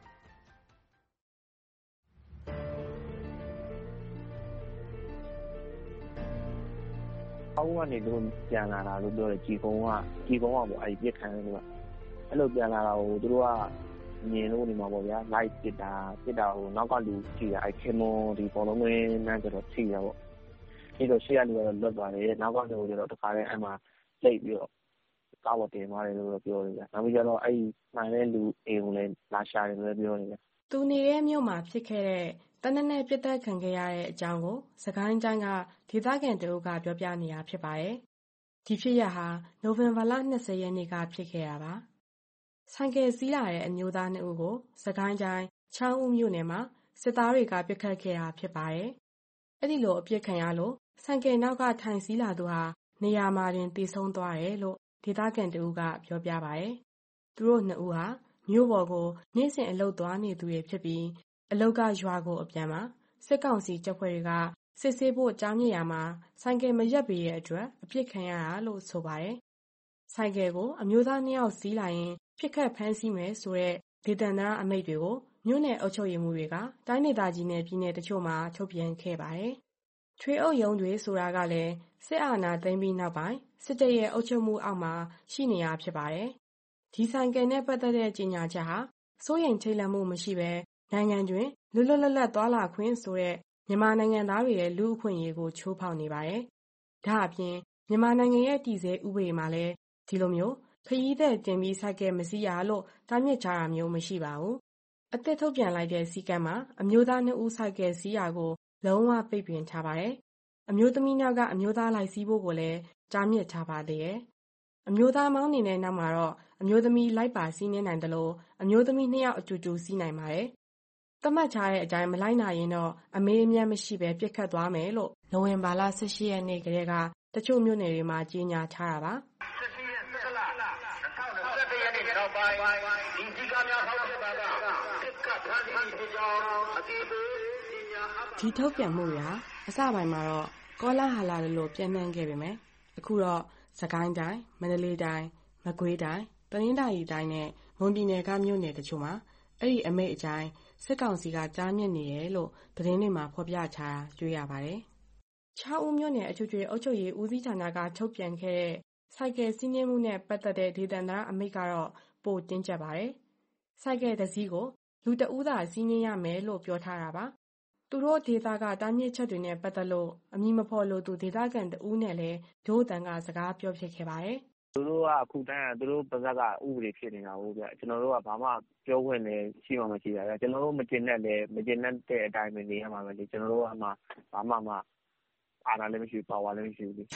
အောက်ကနေသူပြန်လာတာလို့ပြောတယ်ကြီးကုန်းကပေါ့အဲ့ဒီပြစ်ခံတယ်လို့အဲ့လိုပြန်လာတာကိုသူတို့ကမြင်လို့နေမှာပေါ့ဗျာ live ပစ်တာကိုနောက်ကလူကြည့်တာအဲ့ခင်မွန်ဒီဘောလုံးမင်းနဲ့ကျတော့ထိရပေါ့ဒီလိုရှေ့ကလူကတော့လွတ်သွားတယ်နောက်ကလူကျတော့တခါတည်းအဲ့မှာလိတ်ပြီးတော့ကားပေါ်တင်သွားတယ်လို့ပြောတယ်ဗျာနောက်ပြီးတော့အဲ့မှန်တဲ့လူအိမ်ကိုလည်းလာရှာတယ်လို့ပြောတယ်ဗျာသူနေတဲ့မြို့မှာဖြစ်ခဲ့တဲ့တနက်နေ့ပြစ်တက်ခံခဲ့ရတဲ့အကြောင်းကိုစကိုင်းတိုင်းကဒေသခံတအုပ်ကပြောပြနေတာဖြစ်ပါတယ်ဒီဖြစ်ရဟာနိုဝင်ဘာလ20ရက်နေ့ကဖြစ်ခဲ့တာပါဆိုင်ကယ်စီးလာတဲ့အမျိုးသား2ဦးကိုစကိုင်းတိုင်းချောင်းဦးမြို့နယ်မှာစစ်သားတွေကပြစ်ခတ်ခဲ့တာဖြစ်ပါတယ်။အဲ့ဒီလိုအပြစ်ခံရလို့ဆိုင်ကယ်နောက်ကထိုင်စီးလာသူဟာနေရာမှာတင်သေဆုံးသွားတယ်လို့ဒေသခံတဦးကပြောပြပါတယ်။သူတို့2ဦးဟာမြို့ပေါ်ကိုနေ့စဉ်အလုပ်သွားနေသူတွေဖြစ်ပြီးအလုပ်ကရွာကိုအပြန်မှာစစ်ကောင်စီတပ်ဖွဲ့တွေကစစ်ဆေးဖို့ကြားမြစ်ရာမှာဆိုင်ကယ်မရပ်ပေးတဲ့အတွက်အပြစ်ခံရတာလို့ဆိုပါတယ်။ဆိုင်ကယ်ကိုအမျိုးသား2ယောက်စီးလာရင်ပြစ်ခတ်ဖမ်းဆီးမယ်ဆိုတဲ့ဒေသန္တရအမိန့်တွေကိုမြို့နယ်အုပ်ချုပ်ရေးမှူးတွေကတိုင်းဒေသကြီးနဲ့ပြည်နယ်တချို့မှာထုတ်ပြန်ခဲ့ပါတယ်။ထွေအုပ်ရုံးတွေဆိုတာကလည်းစစ်အာဏာသိမ်းပြီးနောက်ပိုင်းစစ်တပ်ရဲ့အုပ်ချုပ်မှုအောက်မှာရှိနေရဖြစ်ပါတယ်။ဒီဆိုင်ကယ်နဲ့ပတ်သက်တဲ့ကြေညာချက်ဟာစိုးရိမ်ထိတ်လန့်မှုမရှိဘဲနိုင်ငံတွင်လွတ်လွတ်လပ်လပ်သွားလာခွင့်ဆိုတဲ့မြန်မာနိုင်ငံသားတွေရဲ့လူ့အခွင့်အရေးကိုချိုးဖောက်နေပါတယ်။ဒါအပြင်မြန်မာနိုင်ငံရဲ့တည်ဆဲဥပဒေမှာလည်းဒီလိုမျိုးခရီးသည်တင်ပြီးဆိုင်ကယ်မစီးရလို့တားမြစ်ကြတာမျိုးမရှိပါဘူး။အသစ်ထုတ်ပြန်လိုက်တဲ့စည်းကမ်းမှာအမျိုးသား2ဦးဆိုင်ကယ်စီးရကိုလုံးဝပိတ်ပင်ထားပါတယ်။အမျိုးသမီးနောက်ကအမျိုးသားလိုက်စီးဖို့ကိုလည်းတားမြစ်ထားပါသေးတယ်။အမျိုးသားမောင်းနေတဲ့နောက်မှာတော့အမျိုးသမီးလိုက်ပါစီးနေနိုင်တယ်လို့အမျိုးသမီး2ယောက်အတူတူစီးနိုင်ပါတယ်။သတ်မှတ်ထားတဲ့အတိုင်းမလိုက်နိုင်ရင်တော့အမေးအမြတ်မရှိပဲပြစ်ခတ်သွားမယ်လို့နိုဝင်ဘာလ18ရက်နေ့ကတည်းကတချို့မြို့နယ်တွေမှာကြေညာထားတာပါ။ဒီထုတ်ပြန်မှုရာအစပိုင်းမှာတော့ကောလာဟလာလို့ပြန့်နှံ့ခဲ့ပေမဲ့အခုတော့စကိုင်းတိုင်းမန္တလေးတိုင်းမကွေးတိုင်းတနင်္သာရီတိုင်းနဲ့မွန်ပြည်နယ်ကမြို့နယ်တချို့မှာအဲ့ဒီအမိန့်အတိုင်းစစ်ကောင်စီကကြားမြစ်နေတယ်လို့သတင်းတွေမှာဖော်ပြထားတွေ့ရပါတယ်။ချောင်းဦးမြို့နယ်အထူးအုပ်ချုပ်ရေးဦးစီးဌာနကထုတ်ပြန်ခဲ့တဲ့ဆိုင်ကယ်စီးနှင်းမှုနဲ့ပတ်သက်တဲ့ဒေသန္တရအမိန့်ကတော့ပိုတင်းကျပ်ပါတယ်။ဆိုင်ကယ်တစ်စီးကိုလူတဦးသာစီးနှင်းရမယ်လို့ပြောထားတာပါ။သူတို့ဒေသကတားမြစ်ချက်တွေနဲ့ပတ်သက်လို့အမည်မဖော်လို့သူဒေသခံတဦးနဲ့လည်းဒို့အတန်ကစကားပြောဖြစ်ခဲ့ပါတယ်။သူတို့ကအခုတန်းကသူတို့ပါဇက်ကဥပဒေဖြစ်နေတာဟုတ်ဗျကျွန်တော်တို့ကဘာမှပြောခွင့်လည်းရှိမှမရှိတာဗျကျွန်တော်တို့မတင်နဲ့လည်းမတင်နဲ့တဲ့အတိုင်းပဲနေရမှာပဲလေကျွန်တော်တို့ကမှဘာမှအာဏာလည်းမရှိပါဝါလည်းမရှိဘူးလေ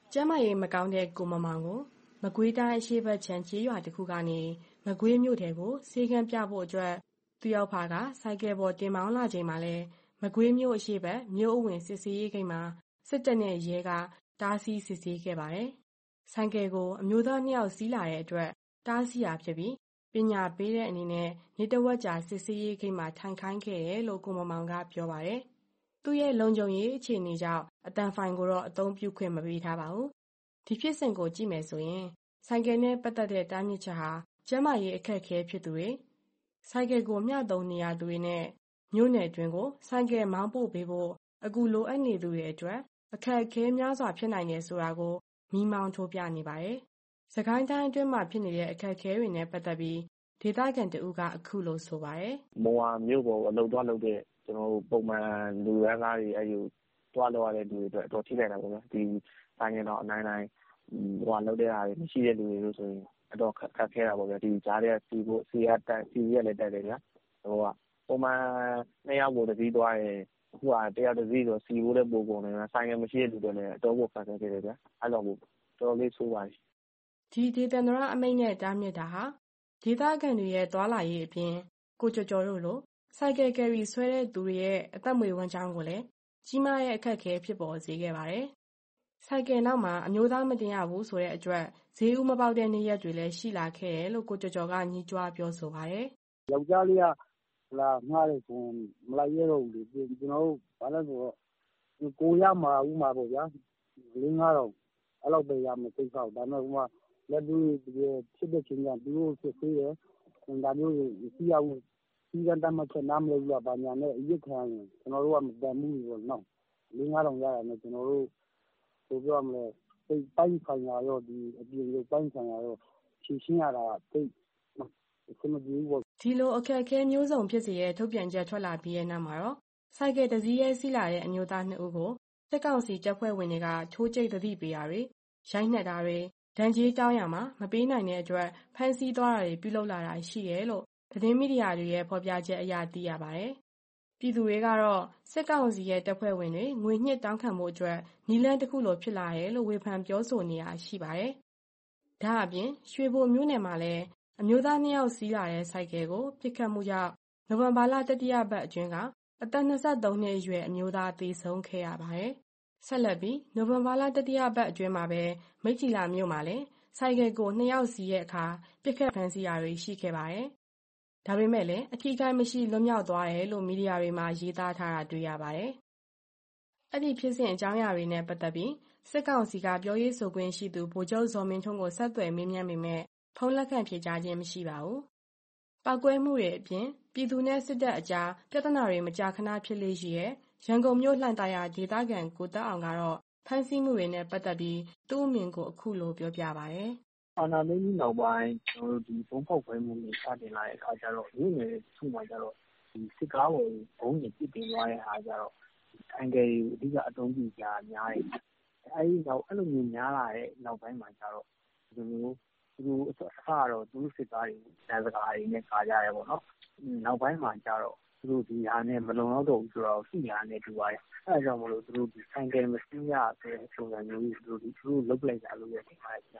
ကျန်းမာရေးမကောင်းတဲ့ကိုမောင်ကိုမကွေးတိုင်းအရှေ့ဘက်ခြမ်းကျေးရွာတစ်ခုကနေမကွေးမြို့ထဲကိုဆေးခန်းပြဖို့အတွက်သူရောက်ဖာကဆိုင်ကယ်ပေါ်တင်မောင်းလာချိန်မှာလဲမကွေးမြို့အရှေ့ဘက်မြို့အဝင်စစ်ဆေးရေးဂိတ်မှာစစ်တပ်နဲ့ရဲကတားဆီးစစ်ဆေးခဲ့ပါတယ်။ဆိုင်ကယ်ကိုအမျိုးသား2ယောက်စီးလာတဲ့အတွက်တားဆီးရဖြစ်ပြီးပညာပေးတဲ့အနေနဲ့နေတဝက်ကြာစစ်ဆေးရေးဂိတ်မှာထိုင်ခိုင်းခဲ့တယ်လို့ကိုမောင်ကပြောပါတယ်။သူ့ရဲ့လုံခြုံရေးအခြေအနေကြောင့်အတန်ဖိုင်ကိုတော့အသုံးပြုခွင့်မပေးထားပါဘူး။ဒီဖြစ်စဉ်ကိုကြည့်မယ်ဆိုရင်ဆိုင်ကယ်နဲ့ပတ်သက်တဲ့တားမြစ်ချက်ဟာကျန်းမာရေးအခက်အခဲဖြစ်သူတွေဆိုင်ကယ်ကိုမျှသုံးနေရသူတွေနဲ့မြို့နယ်တွင်ကိုဆိုင်ကယ်မောင်းပို့ပေးဖို့အခုလိုအပ်နေသူတွေအတွက်အခက်အခဲများစွာဖြစ်နိုင်တယ်ဆိုတာကိုမိမောင်းထိုးပြနေပါတယ်။စကိုင်းတိုင်းအတွင်းမှာဖြစ်နေတဲ့အခက်အခဲတွေနဲ့ပတ်သက်ပြီးဒေသခံတဦးကအခုလိုဆိုပါတယ်။မုံဝါမြို့ပေါ်အလုပ်သွားလုပ်တဲ့ကျွန်တော်တို့ပုံမှန်လူရန်ကားတွေသွားလောက်ရတဲ့လူတွေအတွက်တော့ထိခိုက်တာပေါ့ဗျာ။ဒီဆိုင်ငယ်တော့အနိုင်လောက်တဲ့ဟာတွေမရှိတဲ့လူတွေလို့ဆိုရင်အတော့ခက်ခဲတာပေါ့ဗျာ။ဒီကြားထဲစီကလည်းတက်တယ်ဗျာ။ပုံမှန်2ယောက်ကိုတစ်စီးသွားရင်အခုက1ယောက်တစ်စီးဆိုစီဖို့လည်းပိုကုန်တယ်ဗျာ။ဆိုင်ငယ်မရှိတဲ့လူတွေလည်းအတော့ကိုခက်ခဲတယ်ဗျာ။အဲ့လိုမျိုးတော်လေးဆိုးပါပြီ။ဒီဒေသန္တရအမိန့်နဲ့တားမြစ်တာဟာဒေသခံတွေရဲ့သွားလာရေးအပြင်ကိုကျော်တို့လိုဆိုင်ကယ်ကယ်ရီဆွဲတဲ့သူတွေရဲ့အသက်မွေးဝမ်းကြောင်းကိုလည်းကြီးမားတဲ့အခက်အခဲဖြစ်ပေါ်စေခဲ့ပါတယ်။ဆိုင်ကယ်နောက်မှာအမျိုးသားမတင်ရဘူးဆိုတဲ့အတွက်ဈေးဥမပေါက်တဲ့နေ့ရက်တွေလည်းရှိလာခဲ့တယ်လို့ကိုကျော်ကညီးကြွားပြောဆိုပါတယ်။ယောက်ျားလေးကငှားတယ်ဆိုရင်မလိုက်ရတော့ဘူးလေ။ကျွန်တော်တို့ဘာလဲဆိုတော့ကိုရမှာဥမှာပေါ့ဗျာ။5,000အဲ့လောက်ပဲရမယ်သိတော့ဒါပေမဲ့လက်တွေ့ဖြစ်တဲ့ချင်းကသူတို့စစ်ဆေးရဒါမျိုးစီးရဘူးစီးကတမ်းမှချက်နားမလို့ဘူးလားဘာညာနဲ့အရစ်ခံရင်ကျွန်တော်တို့ကမတန်ဘူးပေါ့နော်5,000ရတာနဲ့ကျွန်တော်တို့ဘယ်လိုပြောမလဲစိတ်ပိုင်းဆိုင်ရာရောဒီအပြင်ကိုပိုင်းဆိုင်ရာရောဖြည့်ရှင်းရတာသိအဆင်မပြေဘူးပေါ့ဒီလိုအခက်အခဲမျိုးစုံဖြစ်စေတဲ့ထုတ်ပြန်ချက်ထွက်လာပြီးတဲ့နောက်မှာတော့ဆိုင်ကယ်တစ်စီးရဲစီးလာတဲ့အမျိုးသား2ဦးကိုစစ်ကောင်စီတပ်ဖွဲ့ဝင်တွေကထိုးကျိတ်သတိပေးတာတွေရိုက်နှက်တာတွေဒဏ်ကြေးတောင်းရမှာမပေးနိုင်တဲ့အတွက်ဖမ်းဆီးသွားတာတွေပြုလုပ်လာတာရှိတယ်လို့သတင်းမီဒီယာတွေရဲ့ဖော်ပြချက်အရသိရပါတယ်။ပြည်သူတွေကတော့စစ်ကောင်စီရဲ့တပ်ဖွဲ့ဝင်တွေငွေညှစ်တောင်းခံမှုအတွက်နီလန်းတစ်ခုလိုဖြစ်လာတယ်လို့ဝေဖန်ပြောဆိုနေတာရှိပါတယ်။ဒါအပြင်ရွှေဘိုမြို့နယ်မှာလည်းအမျိုးသား2ယောက်စီးလာတဲ့ဆိုင်ကယ်ကိုပစ်ခတ်မှုကြောင့်နိုဝင်ဘာလတတိယပတ်အတွင်းကအသက်23နှစ်အရွယ်အမျိုးသားသေဆုံးခဲ့ရပါတယ်။ဆက်လက်ပြီးနိုဝင်ဘာလတတိယပတ်အတွင်းမှာပဲမိတ္ထီလာမြို့မှာလည်းဆိုင်ကယ်ကို2ယောက်စီးရဲ့အခါပစ်ခတ်ဖမ်းဆီးတာတွေရှိခဲ့ပါတယ်။ဒါပေမဲ့လည်းအထီးကိုင်းမရှိလွတ်မြောက်သွားတယ်လို့မီဒီယာတွေမှာရေးသားထားတာတွေ့ရပါတယ်။အဲ့ဒီဖြစ်စဉ်အကြောင်းအရာတွေနဲ့ပတ်သက်ပြီးစစ်ကောင်စီကပြောရေးဆိုခွင့်ရှိသူဗိုလ်ချုပ်ဇော်မင်းထွန်းကိုဆက်သွယ်မေးမြန်းပေမဲ့ဖုန်းလက်ခံဖြေကြားခြင်းမရှိပါဘူး။ပောက်ကွဲမှုတွေအပြင်ပြည်သူနဲ့စစ်တပ်အကြားပြဿနာတွေမကြာခဏဖြစ်လေရှိတဲ့ရန်ကုန်မြို့လှိုင်သာယာဒေသခံကိုသက်အောင်ကတော့ဖမ်းဆီးမှုတွေနဲ့ပတ်သက်ပြီးသူ့အမြင်ကိုအခုလိုပြောပြပါတယ်။အာဏာသိမ်းပြီးနောက်ပိုင်းကျွန်တော်တို့ဒီဘုံဖောက်ခွဲမှုတွေစတင်လာတဲ့အခါကျတော့မြို့နယ်ထုမှကျတော့ဒီစစ်ကားပေါ်ဘုံတွေပြစ်တင်သွားတဲ့အခါကျတော့ဆိုင်ကယ်အဓိကအသုံးပြုကြများတယ်။အဲဒီတော့အဲ့လိုမျိုးများလာတဲ့နောက်ပိုင်းမှာကျတော့ဒီလိုသူတို့အစကတော့သူတို့စစ်သားတွေတန်စကားတွေနဲ့ကာကြရဲပေါ့နော်။နောက်ပိုင်းမှာကျတော့သူတို့ဒီဟာနဲ့မလုံလောက်တော့ဘူးဆိုတော့ရှိရတဲ့တူပါတယ်။အဲဒါကြောင့်မလို့သူတို့ဒီဆိုင်ကယ်မစီးရဆိုတဲ့ပုံစံမျိုးကြီးသူတို့လုတ်လိုက်တာလို့ရထင်ပါတယ်ခင်ဗျာ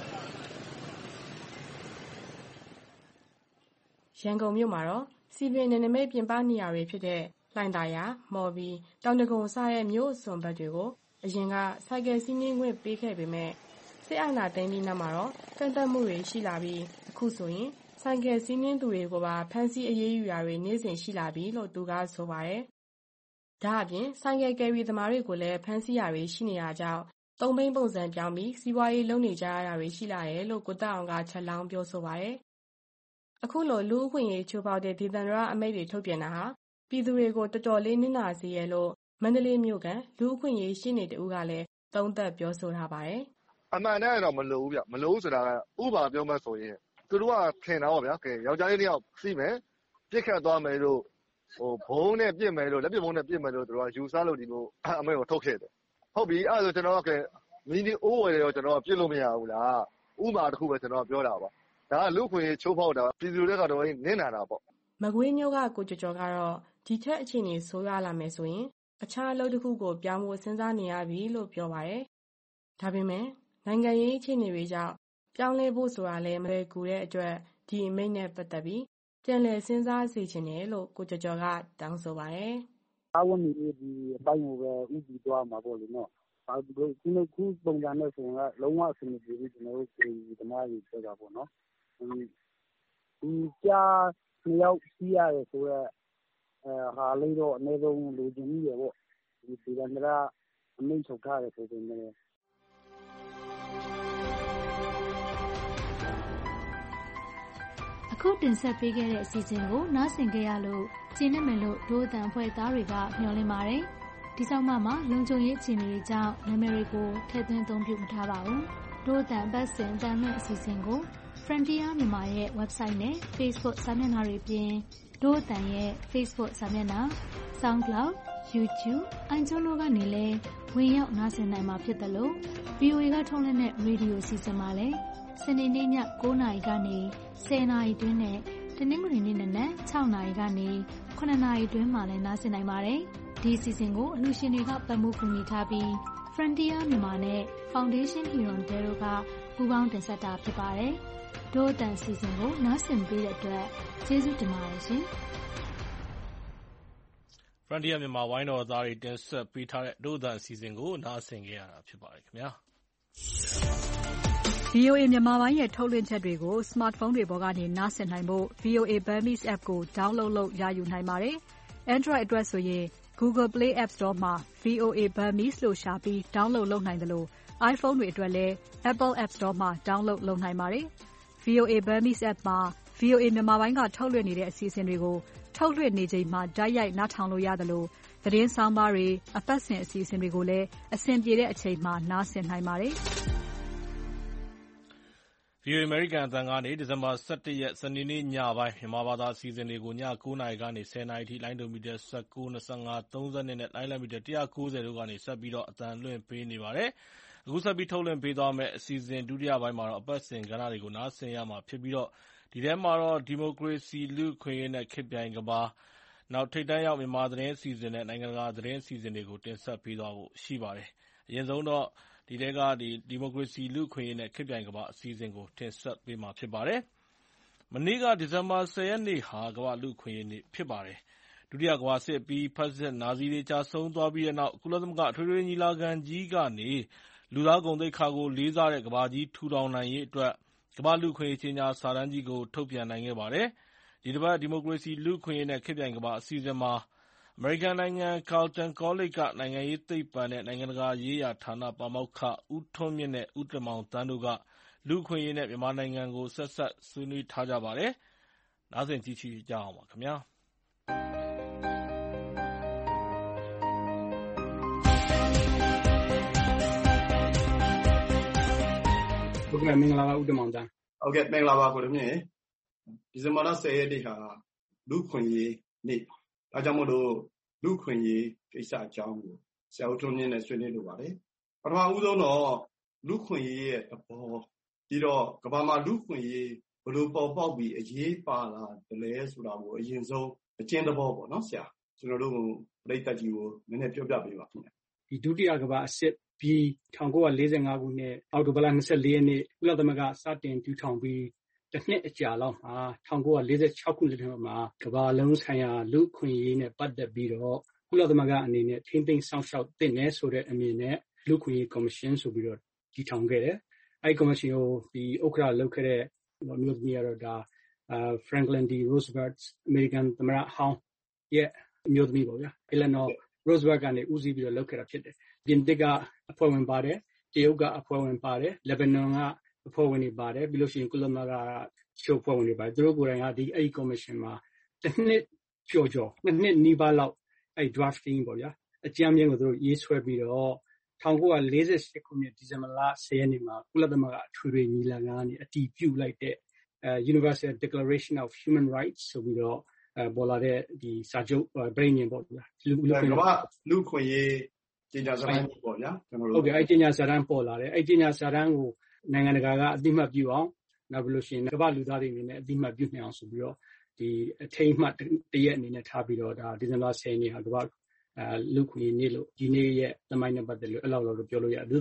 ရန်ကုန်မြို့မှာတော့စီပင်နယ်နိမိတ်ပြင်ပနေရာတွေဖြစ်တဲ့လှိုင်သာယာမော်ဘီတောင်တကုံစတဲ့မြို့အစွန်ဘက်တွေကိုအရင်ကဆိုင်ကယ်စီးနှင်းခွင့်ပေးခဲ့ပေမဲ့စစ်အာဏာသိမ်းပြီးနောက်မှာတော့ကန့်သတ်မှုတွေရှိလာပြီးအခုဆိုရင်ဆိုင်ကယ်စီးနှင်းသူတွေကိုပါဖမ်းဆီးအရေးယူတာတွေနေ့စဉ်ရှိလာပြီလို့သူကဆိုပါတယ်။ဒါအပြင်ဆိုင်ကယ်ကယ်ရီသမားတွေကိုလည်းဖမ်းဆီးရတွေရှိနေတာကြောင့်သုံးဘိန်းပုံစံပြောင်းပြီးစီးပွားရေးလုပ်နေကြရတာတွေရှိလာတယ်လို့ကိုသက်အောင်ကချက်လောင်းပြောဆိုပါတယ်။အခုလိုလူ့အခွင့်အရေးချိုးဖောက်တဲ့ဒေသန္တရအမိန့်တွေထုတ်ပြန်တာဟာပြည်သူတွေကိုတော်တော်လေးနစ်နာစေရလို့မန္တလေးမြို့ကလူ့အခွင့်အရေးရှင်းနေတူကလည်းသုံးသပ်ပြောဆိုထားပါတယ်။အမှန်တမ်းတော့မလို့ဘူးဗျမလို့ဆိုတာကဥပမာပြောမှဆိုရင်သူတို့ကထင်တာပေါ့ဗျာကဲယောက်ျားလေးတယောက်စီးမယ်ပြစ်ခတ်သွားမယ်လို့ဘုံနဲ့ပြစ်မယ်လို့လက်ပြဘုံနဲ့ပြစ်မယ်လို့သူတို့ကယူဆလို့ဒီလိုအမိန့်ကိုထုတ်ခဲ့တယ်ဟုတ်ပြီအဲ့ဒါဆိုကျွန်တော်ကမီနီအိုးဝယ်တယ်ရောကျွန်တော်ကပြစ်လို့မရဘူးလားဥပမာတစ်ခုပဲကျွန်တော်ပြောတာပါဒါကလူ့ခွင့်ချိုးဖောက်တာပြည်သူတွေကတော့နင့်နာတာပေါ့မကွေးမျိုးကကိုကျော်ကတော့ဒီထက်အခြေအနေဆိုးရလာမယ်ဆိုရင်အခြားအလုပ်တစ်ခုကိုပြောင်းဖို့စဉ်းစားနေရပြီလို့ပြောပါတယ်ဒါပေမဲ့နိုင်ငံရေးအခြေအနေတွေကြောင့်ပြောင်းလဲဖို့ဆိုတာလည်းမလွယ်ကူတဲ့အတွက်ဒီအမိန့်နဲ့ပတ်သက်ပြီးပြန်လည်စဉ်းစားစေချင်တယ်လို့ကိုကျော်ကျော်ကတောင်းဆိုပါတယ်။စားဝတ်နေရေးဒီအပိုင်းကိုပဲဦးတည်သွားမှာပေါ့လေနော်။ခုပုံစံနဲ့ဆိုရင်လုံးဝအဆင်မပြေဘူးကျွန်တော်တို့ဒီသမားတွေပြောတာပေါ့နော်။ဒီကြား2 ယောက်စီးရတယ်ဆိုတော့ဟာလေးတော့အနည်းဆုံးလိုချင်ကြီးရပေါ့။ဒီပြည်နယ်ကအမိန့်ထုတ်ထားတယ်ဆိုပေမဲ့အခုတင်ဆက်ပေးခဲ့တဲ့အစီအစဉ်ကိုနားဆင်ကြရလို့ကျေနပ်မယ်လို့ဒို့အတန်အဖွဲ့သားတွေကမျှော်လင့်ပါတယ်။ဒီဆောင်မှာလုံခြုံရေးအခြေအနေတွေကြောင့်နာမည်တွေကိုထည့်သွင်းအသုံးပြုမထားပါဘူး။ဒို့အတန်အပတ်စဉ်တန်လွှင့်အစီအစဉ်ကို Frontier မြန်မာရဲ့ website နဲ့ Facebook စာမျက်နှာတွေပြင်ဒို့အတန်ရဲ့ Facebook စာမျက်နှာ SoundCloud, YouTube, iTunes တို့ကနေလည်းဝင်ရောက်နားဆင်နိုင်မှာဖြစ်တယ်လို့ VOA ကထုတ်လွှင့်တဲ့ရေဒီယိုအစီအစဉ်မှာလည်းစနေနေ့ည9:00 နာရီကနေ10:00 နာရီတွင်းနဲ့တနင်္ဂနွေနေ့နက်6:00 နာရီကနေ9:00 နာရီတွင်းမှာလည်းနားဆင်နိုင်ပါတယ်။ဒီအစီအစဉ်ကိုအလှူရှင်တွေကပံ့ပိုးကူညီထားပြီး Frontier မြန်မာနဲ့ Foundation Hirondale တို့ကပူးပေါင်းတင်ဆက်တာဖြစ်ပါတယ်။ဒို့အတန်အစီအစဉ်ကိုနားဆင်ပေးတဲ့အတွက်ကျေးဇူးတင်ပါတယ်ရှင်။ Frontier မြန်မာဝိုင်းတော်သားတွေတင်ဆက်ပေးထားတဲ့ဒို့အတန်အစီအစဉ်ကိုနားဆင်ကြရတာဖြစ်ပါတယ်ခင်ဗျာ။ VOA မြန်မာပိုင်းရဲ့ထုတ်လွှင့်ချက်တွေကို smartphone တွေပေါ်ကနေနားဆင်နိုင်ဖို့ VOA Burmese app ကို download လုပ်ရယူနိုင်ပါတယ်။ Android အတွက်ဆိုရင် Google Play App Store မှာ VOA Burmese လို့ရှာပြီး download လုပ်နိုင်တယ်လို့ iPhone တွေအတွက်လည်း Apple App Store မှာ download လုပ်နိုင်ပါတယ်။ VOA Burmese app မှာ VOA မြန်မာပိုင်းကထုတ်လွှင့်နေတဲ့အစီအစဉ်တွေကိုထုတ်လွှင့်နေချိန်မှာတိုက်ရိုက်နားထောင်လို့ရတယ်လို့သတင်းဆောင်းပါးတွေအပတ်စဉ်အစီအစဉ်တွေကိုလည်းအဆင်ပြေတဲ့အချိန်မှာနားဆင်နိုင်ပါတယ်။ VOA American အသံကနေဒီဇင်ဘာ17ရက်စနေနေ့ညပိုင်းမြန်မာဘာသာအစီအစဉ်တွေကိုည9:00 နာရီကနေ10:00 နာရီထိလိုင်းဒိုမီတာ19, 25, 30 နဲ့လိုင်းလံမီတာ190တို့ကနေဆက်ပြီးအသံလွှင့်ပေးနေပါတယ်။အခုဆက်ပြီးထုတ်လွှင့်ပေးသွားမယ့်အစီအစဉ်ဒုတိယပိုင်းမှာတော့အပတ်စဉ်ကဏ္ဍတွေကိုနားဆင်ရမှာဖြစ်ပြီးဒီထဲမှာတော့ဒီမိုကရေစီလူ့အခွင့်အရေးနဲ့ခေတ်ပြိုင်ကမ္ဘာနောက်ထိပ်တန်းရောက်မြန်မာသတင်းအစီအစဉ်နဲ့နိုင်ငံတကာသတင်းအစီအစဉ်တွေကိုတင်ဆက်ပေးသွားဖို့ရှိပါတယ်။အရင်ဆုံးတော့ဒီထဲကဒီမိုကရေစီလူ့အခွင့်အရေးနဲ့ခေတ်ပြိုင်ကမ္ဘာအစီအစဉ်ကိုတင်ဆက်ပေးမှာဖြစ်ပါတယ်။မနေ့ကဒီဇင်ဘာ10ရက်နေ့ဟာကမ္ဘာ့လူ့အခွင့်အရေးနေ့ဖြစ်ပါတယ်။ဒုတိယကမ္ဘာစစ်အပြီးဖက်စစ်နာဇီတွေကျဆုံးသွားပြီးတဲ့နောက်ကုလသမဂ္ဂအထွေထွေညီလာခံကြီးကနေလူသားဂုဏ်သိက္ခာကိုလေးစားတဲ့ကမ္ဘာကြီးထူထောင်နိုင်ရေးအတွက်ကမ္ဘာ့လူ့အခွင့်အရေးကြေညာစာတမ်းကြီးကိုထုတ်ပြန်နိုင်ခဲ့ပါတယ်။ဒီတစ်ပတ်ဒီမိုကရေစီလူ့အခွင့်အရေးနဲ့ခေတ်ပြိုင်ကမ္ဘာအစီအစဉ်မှာအမေရိကန်နိုင်ငံ Carleton College ကနိုင်ငံရေးသိပ္ပံနဲ့နိုင်ငံတကာရေးရာဌာနပါမောက္ခဦးထွန်းမြင့်နဲ့ဦးတင်မောင်သန်းတို့ကလူ့အခွင့်အရေးနဲ့မြန်မာနိုင်ငံကိုဆက်စပ်ဆွေးနွေးထားကြပါတယ်။နားဆင်ကြည့်ကြအောင်ပါခင်ဗျာ။ဟုတ်ကဲ့မင်္ဂလာပါဦးတင်မောင်သန်း။ဟုတ်ကဲ့မင်္ဂလာပါကိုရမြင့်။ဒီဇင်ဘာလ10ရက်နေ့ဟာလူ့အခွင့်အရေးနေ့။ဒါကြောင့်မို့လို့လူ့အခွင့်အရေးကိစ္စအကြောင်းကိုဆရာဦးထွန်းမြင့်နဲ့ဆွေးနွေးလိုပါတယ်။ပထမဦးဆုံးတော့လူ့အခွင့်အရေးရဲ့သဘောပြီးတော့ကမ္ဘာမှာလူ့အခွင့်အရေးဘယ်လိုပေါ်ပေါက်ပြီးအရေးပါလာတယ်လဲဆိုတာကိုအရင်ဆုံးအကျဉ်းသဘောပေါ့နော်ဆရာ။ကျွန်တော်တို့ပရိသတ်ကြီးကိုနည်းနည်းပြောပြပေးပါခင်ဗျ။ဒီဒုတိယကမ္ဘာစစ်ပြီး1945ခုနှစ်အောက်တိုဘာလ24ရက်နေ့ကုလသမဂ္ဂစတင်ထူထောင်ပြီးတစ်နှစ်အကြာလောက်မှာ1946ခုနှစ်မှာကမ္ဘာလုံးဆိုင်ရာလူ့အခွင့်အရေးနဲ့ပတ်သက်ပြီးတော့ကုလသမဂ္ဂအနေနဲ့ထိန်းသိမ်းစောင့်ရှောက်သင့်တယ်ဆိုတဲ့အမြင်နဲ့လူ့အခွင့်အရေးကော်မရှင်ဆိုပြီးတော့တည်ထောင်ခဲ့တယ်။အဲဒီကော်မရှင်ကိုဒီဥက္ကဋ္ဌလုပ်ခဲ့တဲ့မျိုးသမီးကတော့ဒါ Franklin D. Roosevelt အမေရိကန်သမ္မတဟောင်းရဲ့အမျိုးသမီးပေါ့ဗျာ။ Eleanor Roosevelt ကနေဦးစီးပြီးတော့လုပ်ခဲ့တာဖြစ်တယ်။ပြင်သစ်ကအဖွဲ့ဝင်ပါတယ်။တရုတ်ကအဖွဲ့ဝင်ပါတယ်။လက်ဘနွန်ကအဖွဲ့ဝင်တွေပါတယ်။ပြီးလို့ရှိရင်ကုလသမဂ္ဂချုပ်အဖွဲ့ဝင်တွေပါတယ်။သူတို့ကိုယ်တိုင်ကအဲဒီကော်မရှင်မှာတစ်နှစ်ကျော်နှစ်နှစ်နီးပါးလောက်အဲဒီ drafting ပေါ့ဗျာ။အကြမ်းမြင်ကိုသူတို့ရေးဆွဲပြီးတော့1948ခုနှစ်ဒီဇင်ဘာလ10ရက်နေ့မှာကုလသမဂ္ဂအထွေထွေညီလာခံကနေအတည်ပြုလိုက်တဲ့Universal Declaration of Human Rights ဆိုပြီးတော့ပေါ်လာတဲ့ဒီစာချုပ်ပြည်ညင်ပေါ့ဗျာလူ့ခွင့်ရေးကြေညာစာတမ်းပေါ့ဗျာကျွန်တော်တို့ဟုတ်ကဲ့အဲဒီကြေညာစာတမ်းပေါ်လာတယ်အဲဒီကြေညာစာတမ်းကိုနိုင်ငံတကာကအသိမှတ်ပြုအောင်နောက်ပြီးလို့ရှိရင်ကမ္ဘာလူသားတွေအနေနဲ့အသိမှတ်ပြုနိုင်အောင်ဆိုပြီးတော့ဒီအထိမ်းအမှတ်တရက်အနေနဲ့ထားပြီးတော့ဒါဒီဇင်ဘာ10ရက်နေ့ဟာကမ္ဘာလူ့ခွင့်ရေးနေ့လို့ဒီနေ့ရဲ့သမိုင်းနဲ့ပတ်သက်လို့အဲ့လောက်တော့ပြောလို့ရတယ်။သို့တော့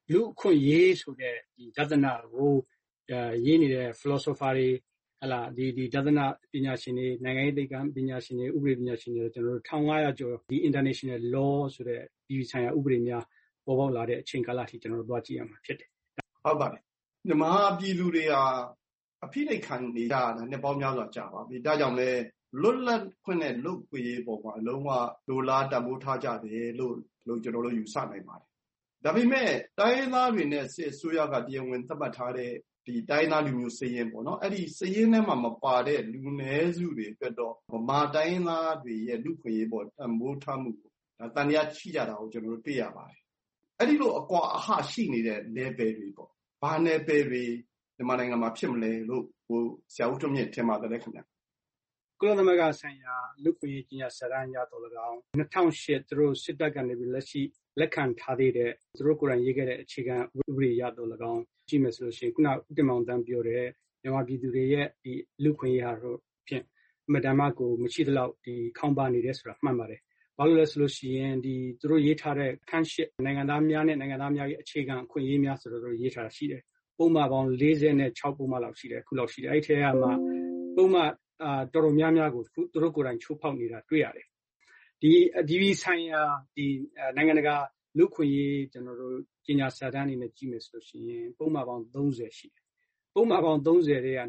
လူအခွင့်အရေးဆိုတဲ့ဒီဒသနာကိုရေးနေတဲ့ philosopher တွေဟလာဒီဒသနာပညာရှင်တွေနိုင်ငံရေးသိပ္ပံပညာရှင်တွေဥပဒေပညာရှင်တွေကျွန်တော်တို့1500ကျော်ဒီ international law ဆိုတဲ့ပြည်ဆိုင်ရာဥပဒေများပေါ်ပေါက်လာတဲ့အချိန်ကာလအထိကျွန်တော်တို့သွားကြည့်ရမှာဖြစ်တယ်ဟုတ်ပါတယ်မြန်မာပြည်သူတွေဟာအဖိနှိပ်ခံနေကြတာနှစ်ပေါင်းများစွာကြာပါပြီဒါကြောင့်လဲလွတ်လပ်ခွင့်နဲ့လွတ်ခွင့်ရေးပေါ်မှာအလုံးဝလိုလားတမိုးထားကြတယ်လို့ကျွန်တော်တို့ယူဆနိုင်ပါတယ်ဒါပေမဲ့တိုင်းသားတွေနဲ့စစ်အစိုးရကတရားဝင်သတ်မှတ်ထားတဲ့ဒီတိုင်းသားလူမျိုးစည်ရင်ပေါ့နော်အဲ့ဒီစည်ရင်ထဲမှာမပါတဲ့လူနည်းစုတွေအတွက်တော့ဗမာတိုင်းသားတွေရဲ့လူခွင့်ရေးပေါ်တမိုးထားမှုဒါတန်တရားရှိကြတာကိုကျွန်တော်တို့တွေ့ရပါတယ်အဲ့ဒီလိုအကွာအဟရှိနေတဲ့ level တွေပေါ့ဘာ level တွေမြန်မာနိုင်ငံမှာဖြစ်မလဲလို့ဟိုဆရာဦးထွန်းမြင့်ထင်ပါတယ်ခင်ဗျကုလသမဂ္ဂဆိုင်ရာလူခွင့်ရေးကြီးညာစာရန်ရတော်၎င်း2008သူတို့စစ်တပ်ကနေပြီးလက်ရှိလက်ခံထားသေးတဲ့သူတို့ကိုယ်တိုင်ရေးခဲ့တဲ့အခြေခံဥပဒေရတော်၎င်းကြည့်မယ်ဆိုလို့ရှိရင်ခုနဦးတင်မောင်တန်းပြောတဲ့မြန်မာပြည်သူတွေရဲ့ဒီလူခွင့်ရေးဟာတော့ဖြင့်အမတမကိုမရှိသလောက်ဒီခေါင်းပါနေတယ်ဆိုတာမှန်ပါတယ်ဘာလို့လဲဆိုလို့ရှိရင်ဒီသူတို့ရေးထားတဲ့ခန်းရှစ်နိုင်ငံသားများနဲ့နိုင်ငံသားများရဲ့အခြေခံအခွင့်အရေးများဆိုတော့သူတို့ရေးထားတာရှိတယ်ပုံမှန်ပေါင်း46ပုံမှန်လောက်ရှိတယ်အခုလောက်ရှိတယ်အဲ့ထဲကမှပုံမှန်တော်တော်များများကိုသူတို့ကိုယ်တိုင်ချိုးဖောက်နေတာတွေ့ရတယ်ဒီဆိုင်ရာဒီနိုင်ငံတကာလူခွင့်ရေးကျွန်တော်တို့ကြီးညာစာတမ်းအနေနဲ့ကြည့်မယ်ဆိုလို့ရှိရင်ပုံမှန်ပေါင်း30ရှိတယ်ပုံမှန်ပေါင်း30တွေက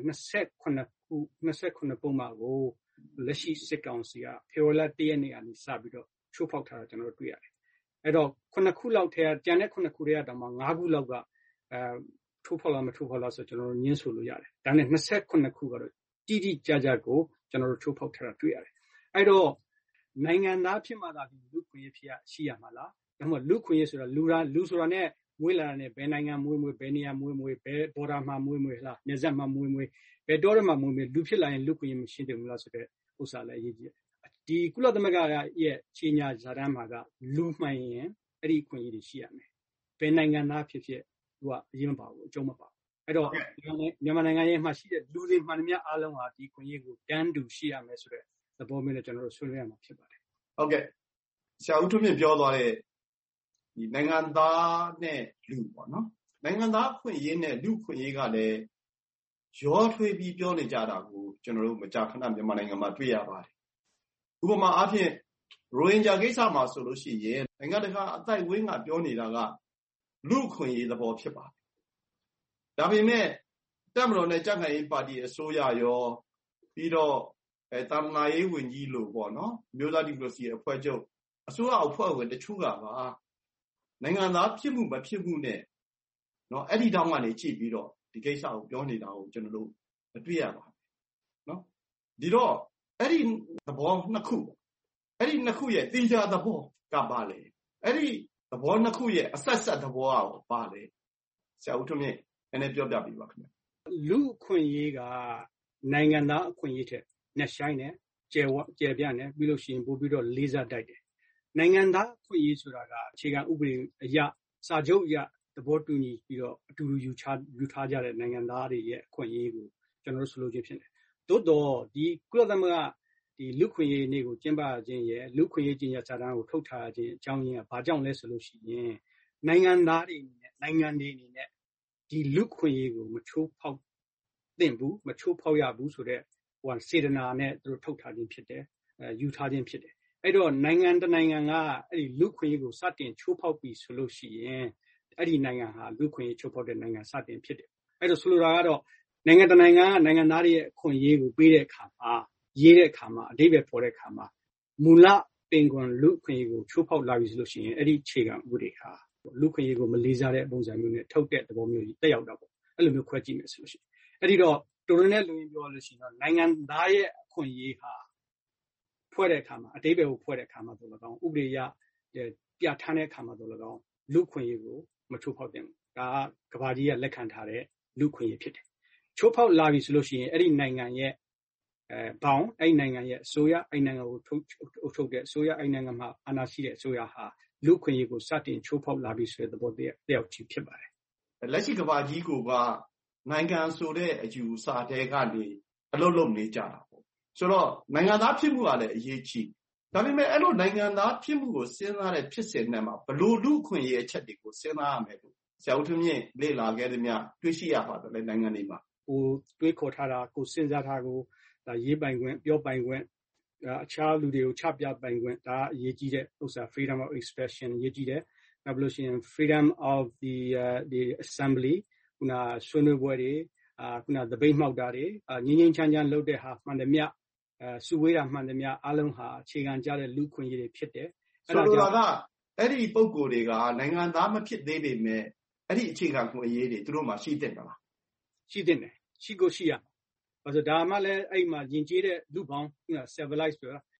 29ပုံမှန်ကိုလက်ရှိစစ်ကောင်စီကဖေဖော်ဝါရီလ1ရက်နေ့ကနေစပြီးတော့ချိုးဖောက်ထားတာကျွန်တော်တို့တွေ့ရတယ်အဲ့တော့9ခုလောက်ထဲကကျန်တဲ့9ခုတွေကတောင်မှ9ခုလောက်ကထိုးဖောက်လားမထိုးဖောက်လားဆိုကျွန်တော်တို့ညှင်းဆိုလို့ရတယ်ဒါနဲ့29ခုကတော့တိတိကျကျကိုကျွန်တော်တို့ချိုးဖောက်ထားတာတွေ့ရတယ်အဲ့တော့နိုင်ငံသားဖြစ်မှသာဒီလူခွင့်ရေးဖြစ်ရှိရမှာလားဒါမှမဟုတ်လူခွင့်ရေးဆိုတာလူဆိုတာနဲ့မွေးလာတာနဲ့ဘယ်နိုင်ငံမွေးဘယ်နေရာမွေးဘယ်ဘော်ဒါမှာမွေးလားနေဆက်မှာမွေးဘယ်တော်ရမှာမွေးလူဖြစ်လာရင်လူခွင့်ရေးမရှိတယ်ဘူးလားဆိုတဲ့ဥစ္စာလည်းအရေးကြီးတယ်ဒီကုလသမဂ္ဂရဲ့ခြေညာဇာတ်မှာကလူမှန်ရင်အဲ့ဒီခွင့်ရေးတွေရှိရမယ်ဘယ်နိုင်ငံသားဖြစ်သူကအရင်မပါဘူးအကျုံးမပါအဲ့တော့မြန်မာနိုင်ငံရဲ့မှာရှိတဲ့လူတွေမှန်သမျှအားလုံးဟာဒီခွင့်ရေးကိုတန်းတူရှိရမယ်ဆိုတဲ့သဘောမျိုးနဲ့ကျွန်တော်တို့ဆွေးနွေးရမှာဖြစ်ပါတယ်ဟုတ်ကဲ့ဆရာဦးထွန်းမြင့်ပြောသွားတဲ့ဒီနိုင်ငံသားနဲ့လူပေါ့နော်နိုင်ငံသားခွင့်ရေးနဲ့လူခွင့်ရေးကလည်းရောထွေးပြီးပြောနေကြတာကိုကျွန်တော်တို့မကြာခဏမြန်မာနိုင်ငံမှာတွေ့ရပါတယ်ဥပမာအားဖြင့်ရိုဟင်ဂျာကိစ္စမှာဆိုလို့ရှိရင်နိုင်ငံတကာအသိုက်အဝန်းကပြောနေတာကလူခွင့်ရေးသဘောဖြစ်ပါတယ်ဒါပေမဲ့တပ်မတော်နဲ့ကြံ့ခိုင်ရေးပါတီအစိုးရရောပြီးတော့တာမန်ရေးဝန်ကြီးလို့ပေါ့နော်မျိုးသားဒီမိုကရေစီအဖွဲ့ချုပ်အစိုးရအဖွဲ့ဝင်တချို့ကပါနိုင်ငံသားဖြစ်မှုမဖြစ်မှုနဲ့နော်အဲ့ဒီတောင်းကနေကြည့်ပြီးတော့ဒီကိစ္စကိုပြောနေတာကိုကျွန်တော်တို့မတွေ့ရပါဘူးနော်ဒီတော့အဲ့ဒီသဘောနှစ်ခုအဲ့ဒီနှစ်ခုရဲ့သင်္ချာသဘောကပါလေအဲ့ဒီသဘောနှစ်ခုရဲ့အဆက်ဆက်သဘောကပါလေဆရာဦးထွန်းမြင့်နည်းနည်းပြောပြပေးပါခင်ဗျလူအခွင့်အရေးကနိုင်ငံသားအခွင့်အရေးထက်နဲ့ဆိုင်တယ်ကျယ်ပြန့်တယ်ပြီးလို့ရှိရင်ပို့ပြီးတော့လေးစားတိုက်တယ်နိုင်ငံသားအခွင့်အရေးဆိုတာကအခြေခံဥပဒေအရစာချုပ်အရသဘောတူညီပြီးတော့အတူတူယူထားကြတဲ့နိုင်ငံသားတွေရဲ့အခွင့်အရေးကိုကျွန်တော်တို့ဆိုလိုချင်ဖြစ်တယ်သို့တော့ဒီကုလသမဂ္ဂဒီလူခွင့်ရေးနေ့ကိုကျင်းပခြင်းရဲ့လူခွင့်ရေးကြီးညာစာတမ်းကိုထုတ်ထားခြင်းအကြောင်းရင်းကဘာကြောင့်လဲဆိုလို့ရှိရင်နိုင်ငံသားတွေနဲ့နိုင်ငံတွေအနေနဲ့ဒီလူခွင့်ရေးကိုမချိုးဖောက်သင့်ဘူးမချိုးဖောက်ရဘူးဆိုတဲ့စေတနာနဲ့သူတို့ထုတ်ထားခြင်းဖြစ်တယ်ယူထားခြင်းဖြစ်တယ်အဲ့တော့နိုင်ငံတနိုင်ငံကအဲ့ဒီလူခွင့်ရေးကိုစတင်ချိုးဖောက်ပြီးဆိုလို့ရှိရင်အဲ့ဒီနိုင်ငံဟာလူခွင့်ရေးချိုးဖောက်တဲ့နိုင်ငံစတင်ဖြစ်တယ်အဲ့တော့ဆိုလိုတာကတော့နိုင်ငံတနိုင်ငံကနိုင်ငံသားတွေရဲ့အခွင့်အရေးကိုပေးတဲ့အခါမှာရေးတဲ့အခါမှာအဓိပ္ပာယ်ပေါ်တဲ့အခါမှာမူလပင်ကွန်လူခွင့်ရေးကိုချိုးဖောက်လာပြီဆိုလို့ရှိရင်အဲ့ဒီအခြေခံဥပဒေဟာလူခွင့်ရေးကိုမလေးစားတဲ့ပုံစံမျိုးနဲ့ထုတ်တဲ့သဘောမျိုးကြီးတက်ရောက်တာပေါ့အဲ့လိုမျိုးခွဲကြည့်မယ်ဆိုလို့ရှိရင်အဲ့ဒီတော့တော်တော်နဲ့လူရင်းပြောလို့ရှိရင်တော့နိုင်ငံသားရဲ့အခွင့်အရေးဟာဖွဲ့တဲ့အခါမှာအဓိပ္ပာယ်ကိုဖွဲ့တဲ့အခါမှာဆိုတော့ဥပဒေရပြဋ္ဌာန်းတဲ့အခါမှာဆိုတော့လူခွင့်ရေးကိုမချိုးဖောက်သင့်ဘူးဒါကကမ္ဘာကြီးကလက်ခံထားတဲ့လူခွင့်ရေးဖြစ်တယ်ချိုးဖောက်လာပြီဆိုလို့ရှိရင်အဲ့ဒီနိုင်ငံရဲ့ဘောင်အဲ့ဒီနိုင်ငံရဲ့အစိုးရအဲ့နိုင်ငံကိုထုတ်တဲ့အစိုးရအဲ့နိုင်ငံမှာအာဏာရှိတဲ့အစိုးရဟာလူခွင့်ရေးကိုစတင်ချိုးဖောက်လာပြီဆိုတဲ့သဘောတရားချင်းဖြစ်ပါတယ်လက်ရှိကမ္ဘာကြီးကနိုင်ငံဆိုတဲ့အယူအဆတဲကနေအလုပ်လုပ်နေကြတာပေါ့ဆိုတော့နိုင်ငံသားဖြစ်မှုကလည်းအရေးကြီးဒါပေမဲ့အဲ့လိုနိုင်ငံသားဖြစ်မှုကိုစဉ်းစားတဲ့ဖြစ်စဉ်နဲ့မှာဘလို့လူခွင့်ရေးအချက်တွေကိုစဉ်းစားရမယ်လို့ဆရာဦးထွန်းမြင့်လေ့လာခဲ့သည်များတွေ့ရှိရပါတယ်လေနိုင်ငံတွေမှာကိုတွေးခေါ်ထားတာကိုစဉ်းစားထားကိုဒါရေးပိုင်ခွင့်ပြောပိုင်ခွင့်အခြားလူတွေကိုချပြပိုင်ခွင့်ဒါအရေးကြီးတဲ့ဥစ္စာ freedom of expression အရေးကြီးတယ်နောက်ပြီးလို့ရှိရင် freedom of the assembly ခုနဆွေးနွေးပွဲတွေခုနသပိတ်မှောက်တာတွေငြိမ်းငြိမ်းချမ်းချမ်းလုပ်တဲ့ဟာမှန်တယ်မြစုဝေးတာမှန်တယ်မြအလုံးဟာအခြေခံကြတဲ့လူခွင့်ရေးတွေဖြစ်တယ်ဆိုတော့အဲ့ဒီပုံကိုယ်တွေကနိုင်ငံသားမဖြစ်သေးပေမဲ့အဲ့ဒီအခြေခံခွင့်ရေးတွေသူတို့မှာရှိတဲ့မလားရှိတဲ့တယ်ရှိကိုရှိရဘာလို့ဒါမှလည်းအဲ့မှာယဉ်ကျေးတဲ့လူပေါင်း civilize ပြောတာ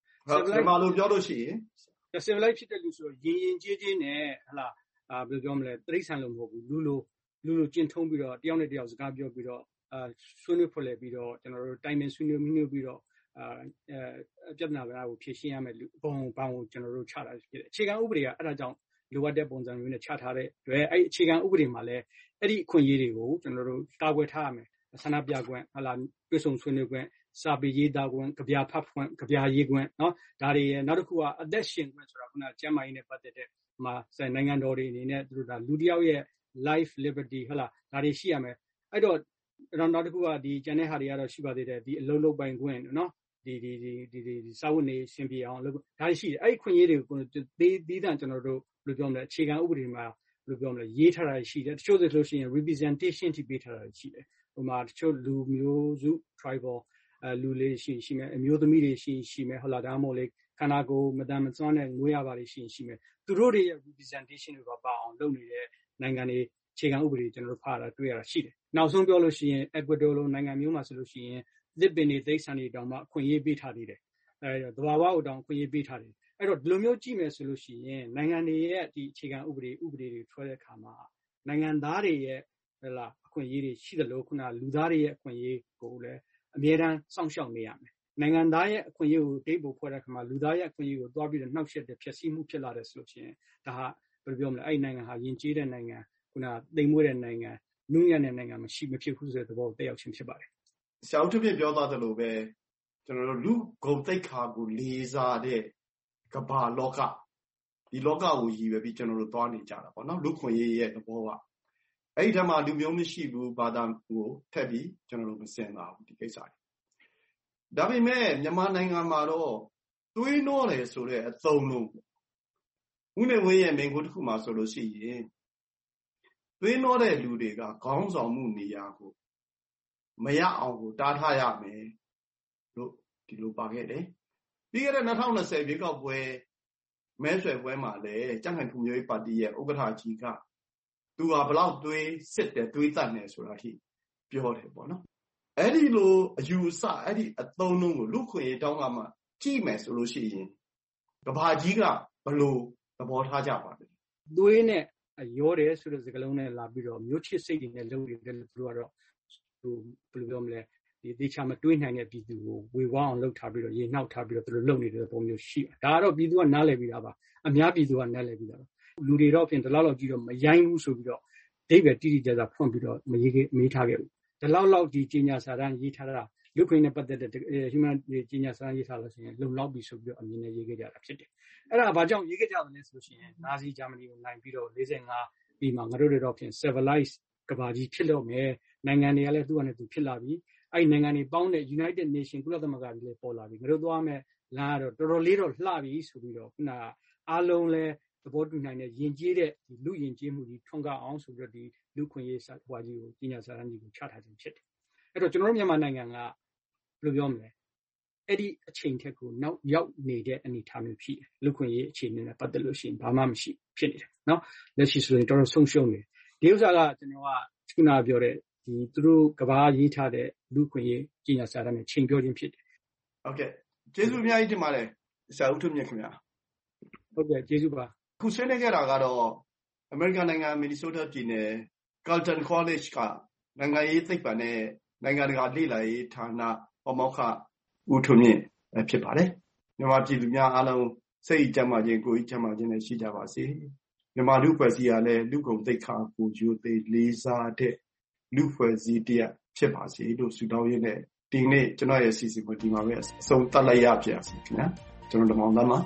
ဘာလို့ပြောလို့ရှိရင် civilize ဖြစ်တဲ့လူဆိုရင်ယဉ်ကျေးခြင်းနဲ့ဟလာဘယ်လိုပြောမလဲတိရစ္ဆာန်လိုမဟုတ်ဘူးလူလိုကျင့်ထုံးပြီးတော့တယောက်နဲ့တယောက်စကားပြောပြီးတော့ဆွေးနွေးဖွဲ့လှယ်ပြီးတော့ကျွန်တော်တို့တိုင်ပင်ဆွေးနွေးပြီးတော့ပြဿနာကိုဖြေရှင်းရမယ်လူဘုံဘောင်ကိုကျွန်တော်တို့ချတာဖြစ်တယ်အခြေခံဥပဒေကအဲ့ဒါကြောင့်လိုအပ်တဲ့ပုံစံမျိုးနဲ့ချထားတဲ့အတွက်အဲ့အခြေခံဥပဒေမှာလည်းအဲ့ဒီအခွင့်အရေးတွေကိုကျွန်တော်တို့ကာကွယ်ထားရမယ်ဆန္ဒပြခွင့်ဟလာတွေ့ဆုံဆွေးနွေးခွင့်စာပေရေးသားခွင့်ကြပြဖတ်ခွင့်ကြပြရေးခွင့်နော်ဒါတွေနောက်တစ်ခုကအသက်ရှင်ခွင့်ဆိုတာခုနကျန်းမာရေးနဲ့ပတ်သက်တဲ့မှာနိုင်ငံတော်တွေအနေနဲ့သူတို့ဒါလူတစ်ယောက်ရဲ့ life liberty ဟလာဒါတွေရှိရမယ်အဲ့တော့နောက်တစ်ခုကဒီကျန်တဲ့ဟာတွေကတော့ရှိပါသေးတယ်ဒီအလုံးလုံးပိုင်ခွင့်နော်ဒီစာဝတ်နေရှင်ပြအောင်လုပ်ဒါရှိတယ်အဲ့ဒီခွင့်ရေးတွေကိုသီးသန့်ကျွန်တော်တို့ဘယ်လိုပြောမလဲအခြေခံဥပဒေမှာဘယ်လိုပြောမလဲရေးထားတာရှိတယ်တချို့ဆိုလို့ရှိရင် representation ထိပေးထားတာရှိတယ်ဟိုမှာတချို့လူမျိုးစု tribal လူလေးရှိမယ်အမျိုးသမီးတွေရှိမယ်ဟုတ်လားဒါမှမဟုတ်လေခန္ဓာကိုယ်မတန်မစွမ်းတဲ့ငွေရပါတွေရှိမယ်သူတို့တွေရဲ့ representation တွေပါအောင်လုပ်နေတဲ့နိုင်ငံတွေအခြေခံဥပဒေကျွန်တော်တို့ဖတ်ရတာတွေ့ရတာရှိတယ်နောက်ဆုံးပြောလို့ရှိရင် Ecuador လိုနိုင်ငံမျိုးမှာဆိုလို့ရှိရင်သစ်ပင်တွေသိမ်းဆန်တွေတောင်မှအခွင့်အရေးပေးထားသေးတယ်သဘာဝကိုတောင်အခွင့်အရေးပေးထားတယ်အဲ့တော့ဒီလိုမျိုးကြည့်မယ်ဆိုလို့ရှိရင်နိုင်ငံတွေရဲ့ဒီအခြေခံဥပဒေတွေထွက်တဲ့အခါမှာနိုင်ငံသားတွေရဲ့ဟလာအခွင့်အရေးတွေရှိတယ်လို့ခုနလူသားတွေရဲ့အခွင့်အရေးကိုလည်းအမြဲတမ်းစောင့်ရှောက်နေရမယ်နိုင်ငံသားရဲ့အခွင့်အရေးကိုတိတ်ဖို့ဖွဲ့တဲ့အခါမှာလူသားရဲ့အခွင့်အရေးကိုတွားပြီးတော့နှောက်ယှက်တဲ့ဖျက်ဆီးမှုဖြစ်လာတယ်ဆိုလို့ရှိရင်ဒါဟာဘယ်လိုပြောမလဲအဲ့နိုင်ငံဟာယဉ်ကျေးတဲ့နိုင်ငံခုနသိမ်မွေးတဲ့နိုင်ငံနုညံ့တဲ့နိုင်ငံမဖြစ်ဘူးဆိုတဲ့သဘောကိုတက်ရောက်ခြင်းဖြစ်ပါတယ်ဆရာဦးထွန်းမြင့်ပြောသွားသလိုပဲကျွန်တော်တို့လူဂုဏ်သိက္ခာကိုလေးစားတဲ့ကမ္ဘာလောကဒီလောကကိုရည်ရွယ်ပြီးကျွန်တော်တို့သွားနေကြတာပေါ့နော်လူခွင့်ရေးရဲ့သဘောကအဲ့ဒီထက်မှလူမျိုးမရှိဘူးဘာသာကိုထက်ပြီးကျွန်တော်တို့မစင်ပါဘူးဒီကိစ္စတွေဒါပေမဲ့မြန်မာနိုင်ငံမှာတော့သွေးနှောတယ်ဆိုတဲ့အသုံးလုံးဦးနေဝင်းရဲ့မိန့်ခွန်းတစ်ခုမှာဆိုလို့ရှိရင်သွေးနှောတဲ့လူတွေကခေါင်းဆောင်မှုနေရာကိုမရအောင်ကိုတားထားရမယ်လို့ဒီလိုပါခဲ့တယ်ပြီးခဲ့တဲ့2020ရွေးကောက်ပွဲမဲဆွယ်ပွဲမှာလည်းကြံ့ခိုင်ဖွံ့ဖြိုးရေးပါတီရဲ့ဥက္ကဋ္ဌကြီးကသူဟာဘလောက်သွေးစစ်တယ်သွေးတတ်တယ်ဆိုတာထိပြောတယ်ပေါ့နော်အဲ့ဒီလိုအယူအဆအဲ့ဒီအသုံးလုံးကိုလူခွင့်ရေးတောင်းကမှကြည့်မယ်ဆိုလို့ရှိရင်ကဘာကြီးကဘလို့သဘောထားကြပါလဲသွေးနဲ့ရောတယ်ဆိုတဲ့စကားလုံးနဲ့လာပြီးတော့မျိုးချစ်စိတ်တွေနဲ့လုပ်နေတဲ့လူတို့ကတော့ဟိုဘယ်လိုပြောမလဲဒီတေချာမတွေးနိုင်တဲ့ပြည်သူကိုဝေဝါအောင်လှုပ်ထားပြီးတော့ရေနှောက်ထားပြီးတော့သူတို့လုပ်နေတဲ့ပုံမျိုးရှိဒါကတော့ပြည်သူကနားလည်ပြီးသားပါအများပြည်သူကနားလည်ပြီးသားပါလူတွေတော့ပြင်ဒီလောက်ကြည့်တော့မရိုင်းဘူးဆိုပြီးတော့ဒိဗယ်တိတိကျကျဖွင့်ပြီးတော့မေးထားခဲ့ဘူးဒီလောက်ဒီကြီးညာစာတမ်းရေးထားတာလူခွင့်နဲ့ပတ်သက်တဲ့ human ကြီးညာစာတမ်းရေးထားလို့ဆိုရင်လုံလောက်ပြီဆိုပြီးတော့အမြင်နဲ့ရေးခဲ့ကြတာဖြစ်တယ်အဲ့ဒါဘာကြောင့်ရေးခဲ့ကြတယ်လဲဆိုလို့ရှိရင်နာဇီဂျာမနီကိုနိုင်ပြီးတော့45ပြီးမှငါတို့တွေတော့ဖြင့် civilize ကဘာကြီးဖြစ်လို့မယ်နိုင်ငံတွေကလည်းသူ့အနေနဲ့သူဖြစ်လာပြီအဲ့နိုင်ငံတွေပေါင်းတဲ့ United Nation ကုလသမဂ္ဂကြီးလည်းပေါ်လာပြီငါတို့သွားမယ်လမ်းကတော့တော်တော်လေးတော့လှပြီဆိုပြီးတော့ခုနအားလုံးလဲသဘောတူနိုင်တဲ့ယဉ်ကျေးတဲ့ဒီလူယဉ်ကျေးမှုကြီးထွန်းကားအောင်ဆိုပြီးတော့ဒီလူခွင့်ရေးစာဟွာကြီးကိုကြီးညာစာတမ်းကြီးကိုချထားခြင်းဖြစ်တယ်အဲ့တော့ကျွန်တော်တို့မြန်မာနိုင်ငံကဘယ်လိုပြောမလဲအဲ့ဒီအချိန်ထက်ကိုနောက်ရောက်နေတဲ့အနေအထားမျိုးဖြစ်တယ်လူခွင့်ရေးအခြေအနေနဲ့ပတ်သက်လို့ရှိရင်ဘာမှမရှိဖြစ်နေတယ်နော်လက်ရှိဆိုရင်တော်တော်ဆုံးရှုံးနေဒီဥစ္စာကကျွန်တော်ကခုနပြောတဲ့ဒီသူတို့ကဘာရေးထားတဲ့လူခွင့်ရေးကြီးညာစာတမ်းနဲ့ချိန်ပြောခြင်းဖြစ်တယ်ဟုတ်ကဲ့ကျေးဇူးအများကြီးတင်ပါတယ်ဆရာဦးထွန်းမြင့်ခင်ဗျာဟုတ်ကဲ့ကျေးဇူးပါခုဆွေးနွေးခဲ့တာကတော့အမေရိကန်နိုင်ငံမင်နီဆိုးတာပြည်နယ် Carleton College ကနိုင်ငံရေးသိပ္ပံနဲ့နိုင်ငံတကာလေ့လာရေးဌာနပါမောက္ခဦးထွန်းမြင့်ဖြစ်ပါတယ်မြန်မာပြည်သူများအားလုံးစိတ်ကြမ်းမာခြင်းကိုယ်ကြမ်းမာခြင်းနဲ့ရှိကြပါစေမြန်မာလူဖွဲ့စည်းရလဲလူကုန်သိက္ခာကိုယူသေးလေးစားတဲ့လူဖွဲ့စည်းတရားဖြစ်ပါစေလို့ဆုတောင်းရင်းနဲ့ဒီနေ့ကျွန်တော်ရဲ့စီစဉ်ကိုဒီမှာပဲအဆုံးသတ်လိုက်ရပါစေခင်ဗျာကျွန်တော်ဓမ္မအောင်သားမှာ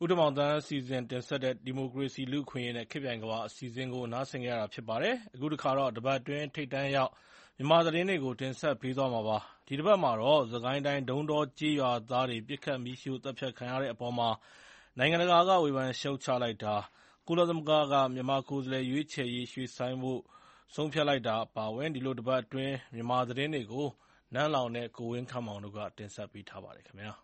ဦးတင်မောင်သန်းအစီအစဉ်တင်ဆက်တဲ့ဒီမိုကရေစီလူ့အခွင့်အရေးနဲ့ခေတ်ပြိုင်ကမ္ဘာအစီအစဉ်ကိုနားဆင်ကြရတာဖြစ်ပါတယ်။အခုတစ်ခါတော့တပတ်အတွင်းထိပ်တန်းရောက်မြန်မာသတင်းတွေကိုတင်ဆက်ပေးသွားမှာပါ။ဒီတစ်ပတ်မှာတော့စကိုင်းတိုင်းဒုံးတောကျေးရွာသားတွေပြစ်ခတ်မီးရှို့တပ်ဖြတ်ခံရတဲ့အပေါ်မှာနိုင်ငံတကာကဝေဖန်ရှုတ်ချလိုက်တာ၊ကုလသမဂ္ဂကမြန်မာကိုယ်စားလှယ်ရွေးချယ်ရေးရွှေ့ဆိုင်းဖို့ဆုံးဖြတ်လိုက်တာအပါအဝင်ဒီလိုတစ်ပတ်အတွင်းမြန်မာသတင်းတွေကိုနန်းလောင်နဲ့ကိုဝင်းခန့်မောင်တို့ကတင်ဆက်ပေးထားပါတယ်ခင်ဗျာ။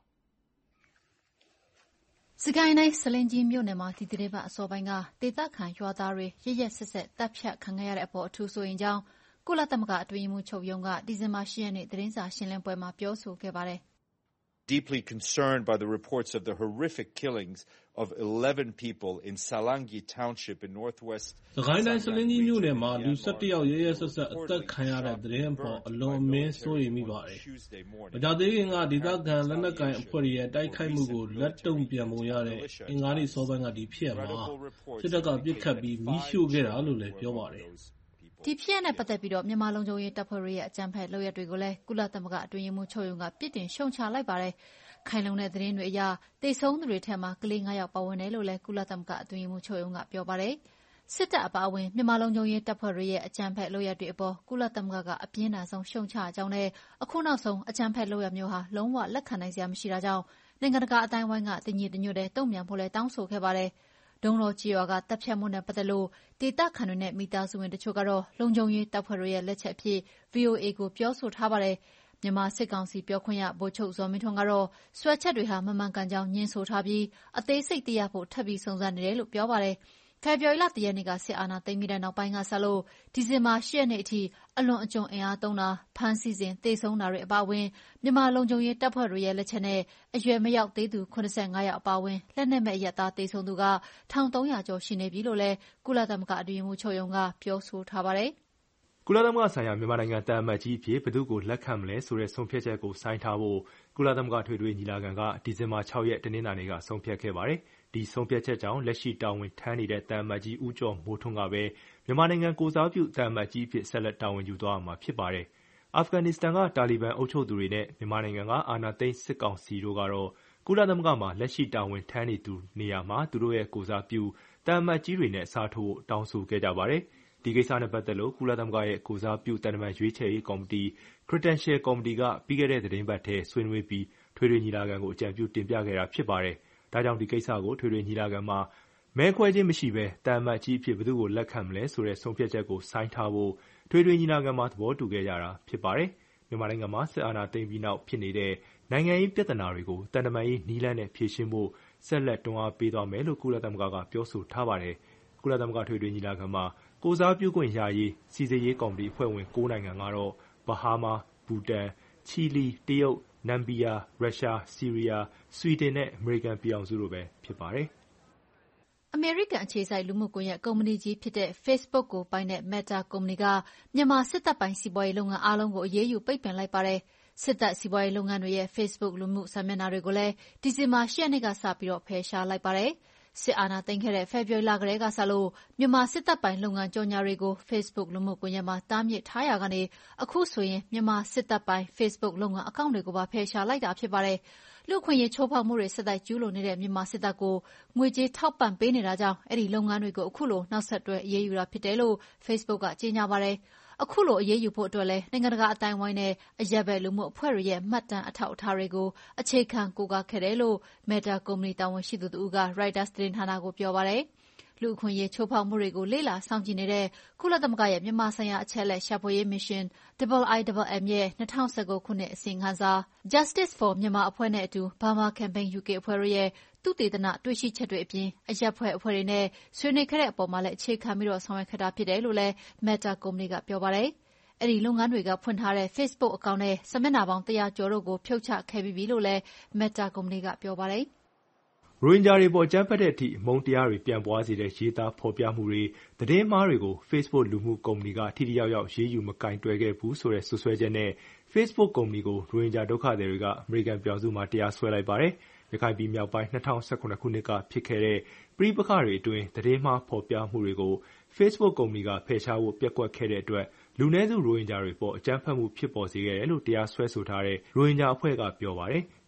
စကိုင်းတိုင်းဆားလင်းကြီးမြို့နယ်မှာဒီသီတင်းပတ်အစောပိုင်းကဒေသခံရွာသားတွေရက်ရက်စက်စက်သတ်ဖြတ်ခံခဲ့ရတဲ့အပေါ်အထူးစိုးရိမ်ကြောင်းကုလသမဂ္ဂအတွင်းရေးမှူးချုပ်ရုံးကဒီဇင်ဘာ 8 ရက်နေ့သတင်းစာရှင်းလင်းပွဲမှာပြောဆိုခဲ့ပါတယ်။ Deeply concerned by the reports of the horrific killings of 11 people in Salangi Township in northwest စကိုင်းတိုင်းဆားလင်းကြီးမြို့နယ်မှာလူ17ယောက်ရက်ရက်စက်စက်အသက်ခံရတဲ့သတင်းအပေါ်အလွန်အမင်းစိုးရိမ်မိပါတယ်။မကြာသေးခင်ကဒေသခံလက်နက်ကိုင်အဖွဲ့တွေရဲ့တိုက်ခိုက်မှုကိုလက်တုံ့ပြန်ပုံရတဲ့အင်္ဂါနေ့စောပိုင်းကဒီဖြစ်ရမှာစစ်တပ်ကပစ်ခတ်ပြီးမီးရှို့ခဲ့တာလို့လည်းပြောပါတယ်။ဒီဖြစ်ရပ်နဲ့ပတ်သက်ပြီးမြန်မာလုံခြုံရေးတပ်ဖွဲ့တွေရဲ့အကြမ်းဖက်လုပ်ရပ်တွေကိုလည်းကုလသမဂ္ဂအတွင်းရေးမှူးချုပ်ရုံးကပြစ်တင်ရှုတ်ချလိုက်ပါတယ်။ခိုင်လုံတဲ့သတင်းတွေအရသေဆုံးသူတွေထဲမှာကလေး9ယောက်ပါဝင်တယ်လို့လည်းကုလသမဂ္ဂအတွင်းရေးမှူးချုပ်ရုံးကပြောပါတယ်။စစ်တပ်အပါအဝင်မြန်မာလုံခြုံရေးတပ်ဖွဲ့တွေရဲ့အကြမ်းဖက်လုပ်ရပ်တွေအပေါ်ကုလသမဂ္ဂကအပြင်းထန်ဆုံးရှုတ်ချကြောင်းနဲ့အခုနောက်ဆုံးအကြမ်းဖက်လုပ်ရပ်မျိုးဟာလုံးဝလက်ခံနိုင်စရာမရှိတာကြောင့်နိုင်ငံတကာအတိုင်းအဝိုင်းကတညီတညွတ်တဲ့တုံ့ပြန်ဖို့လည်းတောင်းဆိုခဲ့ပါတယ်။ဒုံတော်ကျေးရွာကတပ်ဖြတ်မှုနဲ့ပတ်သက်လို့ဒေသခံတွေနဲ့မိသားစုဝင်တချို့ကတော့လုံခြုံရေးတပ်ဖွဲ့တွေရဲ့လက်ချက်အဖြစ် VOA ကိုပြောဆိုထားပါတယ်။မြန်မာစစ်ကောင်စီပြောခွင့်ရဗိုလ်ချုပ်ဇော်မင်းထွန်းကတော့စွဲချက်တွေဟာမမှန်ကန်ကြောင်းညွှန်းဆိုထားပြီးအသေးစိတ်သိရဖို့ထပ်ပြီးစုံစမ်းနေတယ်လို့ပြောပါတယ်။ဖေဖော်ဝါရီလ 1 ရက်နေ့ကစစ်အာဏာသိမ်းပြီးတဲ့နောက်ပိုင်းကစလို့ဒီဇင်ဘာ 8 ရက်နေ့အထိအလွန်အကျွံအင်အားသုံးတာဖမ်းဆီးစဉ်သေဆုံးတာတွေအပါအဝင်မြန်မာလုံခြုံရေးတပ်ဖွဲ့တွေရဲ့လက်ချက်နဲ့အရွယ်မရောက်သေးသူ85ယောက်အပါအဝင်လက်နက်မဲ့အရပ်သားသေဆုံးသူက1300ကျော်ရှိနေပြီလို့လည်းကုလသမဂ္ဂအတွင်းရေးမှူးချုပ်ရုံးကပြောဆိုထားပါတယ်။ကုလသမဂ္ဂဆိုင်ရာမြန်မာနိုင်ငံတန်အမတ်ကြီးအဖြစ်ဘယ်သူ့ကိုလက်ခံမလဲဆိုတဲ့ဆုံးဖြတ်ချက်ကိုဆိုင်းထားဖို့ကုလသမဂ္ဂထွေထွေညီလာခံကဒီဇင်ဘာ6 ရက်တနင်္လာနေ့ကဆုံးဖြတ်ခဲ့ပါတယ်။ဒီဆုံးဖြတ်ချက်ကြောင့်လက်ရှိတာဝန်ထမ်းနေတဲ့တန်အမတ်ကြီးဦးကျော်မိုးထွန်းကပဲမြန်မာနိုင်ငံကိုယ်စားပြုတန်အမတ်ကြီးအဖြစ်ဆက်လက်တာဝန်ယူသွားမှာဖြစ်ပါတယ်။အာဖဂန်နစ္စတန်ကတာလီဘန်အုပ်ချုပ်သူတွေနဲ့မြန်မာနိုင်ငံကအာဏာသိမ်းစစ်ကောင်စီတို့ကတော့ကုလသမဂ္ဂမှာလက်ရှိတာဝန်ထမ်းနေသူနေရာမှာသူတို့ရဲ့ကိုယ်စားပြုတန်အမတ်ကြီးတွေနဲ့အစားထိုးဖို့တောင်းဆိုခဲ့ကြပါတယ်။ဒီကိစ္စနဲ့ပတ်သက်လို့ကုလသမဂ္ဂရဲ့ကိုယ်စားပြုတန်တမန်ရွေးချယ်ရေးကော်မတီ Credential ကော်မတီကပြီးခဲ့တဲ့သတင်းပတ်ထဲဆွေးနွေးပြီးထွေထွေညီလာခံကိုအကြံပြုတင်ပြခဲ့တာဖြစ်ပါတယ်။ဒါကြောင့်ဒီကိစ္စကိုထွေထွေညီလာခံမှာမဲခွဲခြင်းမရှိဘဲတန်အမတ်ကြီးအဖြစ်ဘယ်သူ့ကိုလက်ခံမလဲဆိုတဲ့ဆုံးဖြတ်ချက်ကိုဆိုင်းထားဖို့ထွေထွေညီလာခံမှာသဘောတူခဲ့ကြတာဖြစ်ပါတယ်။မြန်မာနိုင်ငံမှာစစ်အာဏာသိမ်းပြီးနောက်ဖြစ်နေတဲ့နိုင်ငံရေးပြဿနာတွေကိုတန်တမာရေးနည်းလမ်းနဲ့ဖြေရှင်းဖို့ဆက်လက်တွန်းအားပေးသွားမယ်လို့ကုလသမဂ္ဂကပြောဆိုထားပါတယ်။ကုလသမဂ္ဂထွေထွေညီလာခံမှာကိုယ်စားပြုခွင့်ရရေးစီစစ်ရေးကော်မတီအဖွဲ့ဝင်9နိုင်ငံကတော့ဘဟားမား၊ဘူတန်၊ချီလီ၊တရုတ်၊နမ်ဘီယာ၊ရုရှား၊ဆီးရီးယား၊ဆွီဒင်နဲ့အမေရိကန်ပြည်ထောင်စုတို့ပဲဖြစ်ပါတယ်။အမေရိကန်အခြေစိုက်လူမှုကွန်ရက်ကုမ္ပဏီကြီးဖြစ်တဲ့ Facebook ကိုပိုင်တဲ့ Meta ကုမ္ပဏီကမြန်မာစစ်တပ်ပိုင်စီးပွားရေးလုပ်ငန်းအားလုံးကိုအရေးယူပိတ်ပင်လိုက်ပါတယ်။စစ်တပ်စီးပွားရေးလုပ်ငန်းတွေရဲ့ Facebook လူမှုစာမျက်နှာတွေကိုလည်းဒီဇင်ဘာ 8 ရက်နေ့ကစပြီးဖယ်ရှားလိုက်ပါတယ်။စစ်အာဏာသိမ်းခဲ့တဲ့ဖေဖော်ဝါရီလကတည်းကစလို့မြန်မာစစ်တပ်ပိုင်လုပ်ငန်းကြော်ညာတွေကို Facebook လူမှုကွန်ရက်မှာတားမြစ်ထားရာကနေအခုဆိုရင်မြန်မာစစ်တပ်ပိုင် Facebook လုပ်ငန်းအကောင့်တွေကိုပါဖယ်ရှားလိုက်တာဖြစ်ပါတယ်။လူ့အခွင့်အရေးချိုးဖောက်မှုတွေဆက်တိုက်ကျူးလွန်နေတဲ့မြန်မာစစ်တပ်ကိုငွေကြေးထောက်ပံ့ပေးနေတာကြောင့်အဲဒီလုပ်ငန်းတွေကိုအခုလိုနောက်ဆက်တွဲအရေးယူတာဖြစ်တယ်လို့ Facebook ကကြေညာပါတယ်။အခုလိုအရေးယူဖို့အတွက်လည်းနိုင်ငံတကာအတိုင်းအဝိုင်းနဲ့အရပ်ဘက်လူမှုအဖွဲ့တွေရဲ့မှတ်တမ်းအထောက်အထားတွေကိုအခြေခံကိုးကားခဲ့တယ်လို့ Meta ကုမ္ပဏီတာဝန်ရှိသူတဦးက Reuters သတင်းဌာနကိုပြောပါတယ်။လူ့အခွင့်အရေးချိုးဖောက်မှုတွေကိုလေ့လာစောင့်ကြည့်နေတဲ့ကုလသမဂ္ဂရဲ့မြန်မာဆိုင်ရာအချက်အလက်ရှာဖွေရေးမစ်ရှင် IIMM ရဲ့2019ခုနှစ်အစီရင်ခံစာ Justice for Myanmar အဖွဲ့နဲ့အတူ Burma Campaign UK အဖွဲ့တို့ရဲ့သုတေသနတွေ့ရှိချက်တွေအပြင်အရပ်ဘက်အဖွဲ့တွေနဲ့ဆွေးနွေးခဲ့တဲ့အပေါ်မှာလည်းအခြေခံပြီးဆောင်ရွက်ခဲ့တာဖြစ်တယ်လို့လည်း Meta ကုမ္ပဏီကပြောပါတယ်။အဲဒီလုပ်ငန်းတွေကဖွင့်ထားတဲ့ Facebook အကောင့်နဲ့စာမျက်နှာပေါင်း100ကျော်တို့ကိုဖြုတ်ချခဲ့ပြီးပြီလို့လည်း Meta ကုမ္ပဏီကပြောပါတယ်။ရိုဟင်ဂျာတွေပေါ်အကြမ်းဖက်တဲ့အထိအမုန်းတရားတွေပြန့်ပွားစေတဲ့ရေးသားဖော်ပြမှုတွေသတင်းမှားတွေကို Facebook လူမှုကုမ္ပဏီကထိထိရောက်ရောက်ရေးယူမကိုင်တွယ်ခဲ့ဘူးဆိုတဲ့စွပ်စွဲချက်နဲ့ Facebook ကုမ္ပဏီကိုရိုဟင်ဂျာဒုက္ခသည်တွေကအမေရိကန်ပြည်ထောင်စုမှာတရားစွဲလိုက်ပါတယ်။ရခိုင်ပြည်မြောက်ပိုင်း2017ခုနှစ်ကဖြစ်ခဲ့တဲ့ပဋိပက္ခတွေအတွင်းသတင်းမှားဖော်ပြမှုတွေကို Facebook ကုမ္ပဏီကဖယ်ရှားဖို့ပျက်ကွက်ခဲ့တဲ့အတွက်လူနည်းစုရိုဟင်ဂျာတွေပေါ်အကြမ်းဖက်မှုဖြစ်ပေါ်စေခဲ့တယ်လို့တရားစွဲဆိုထားတဲ့ရိုဟင်ဂျာအဖွဲ့ကပြောပါတယ်။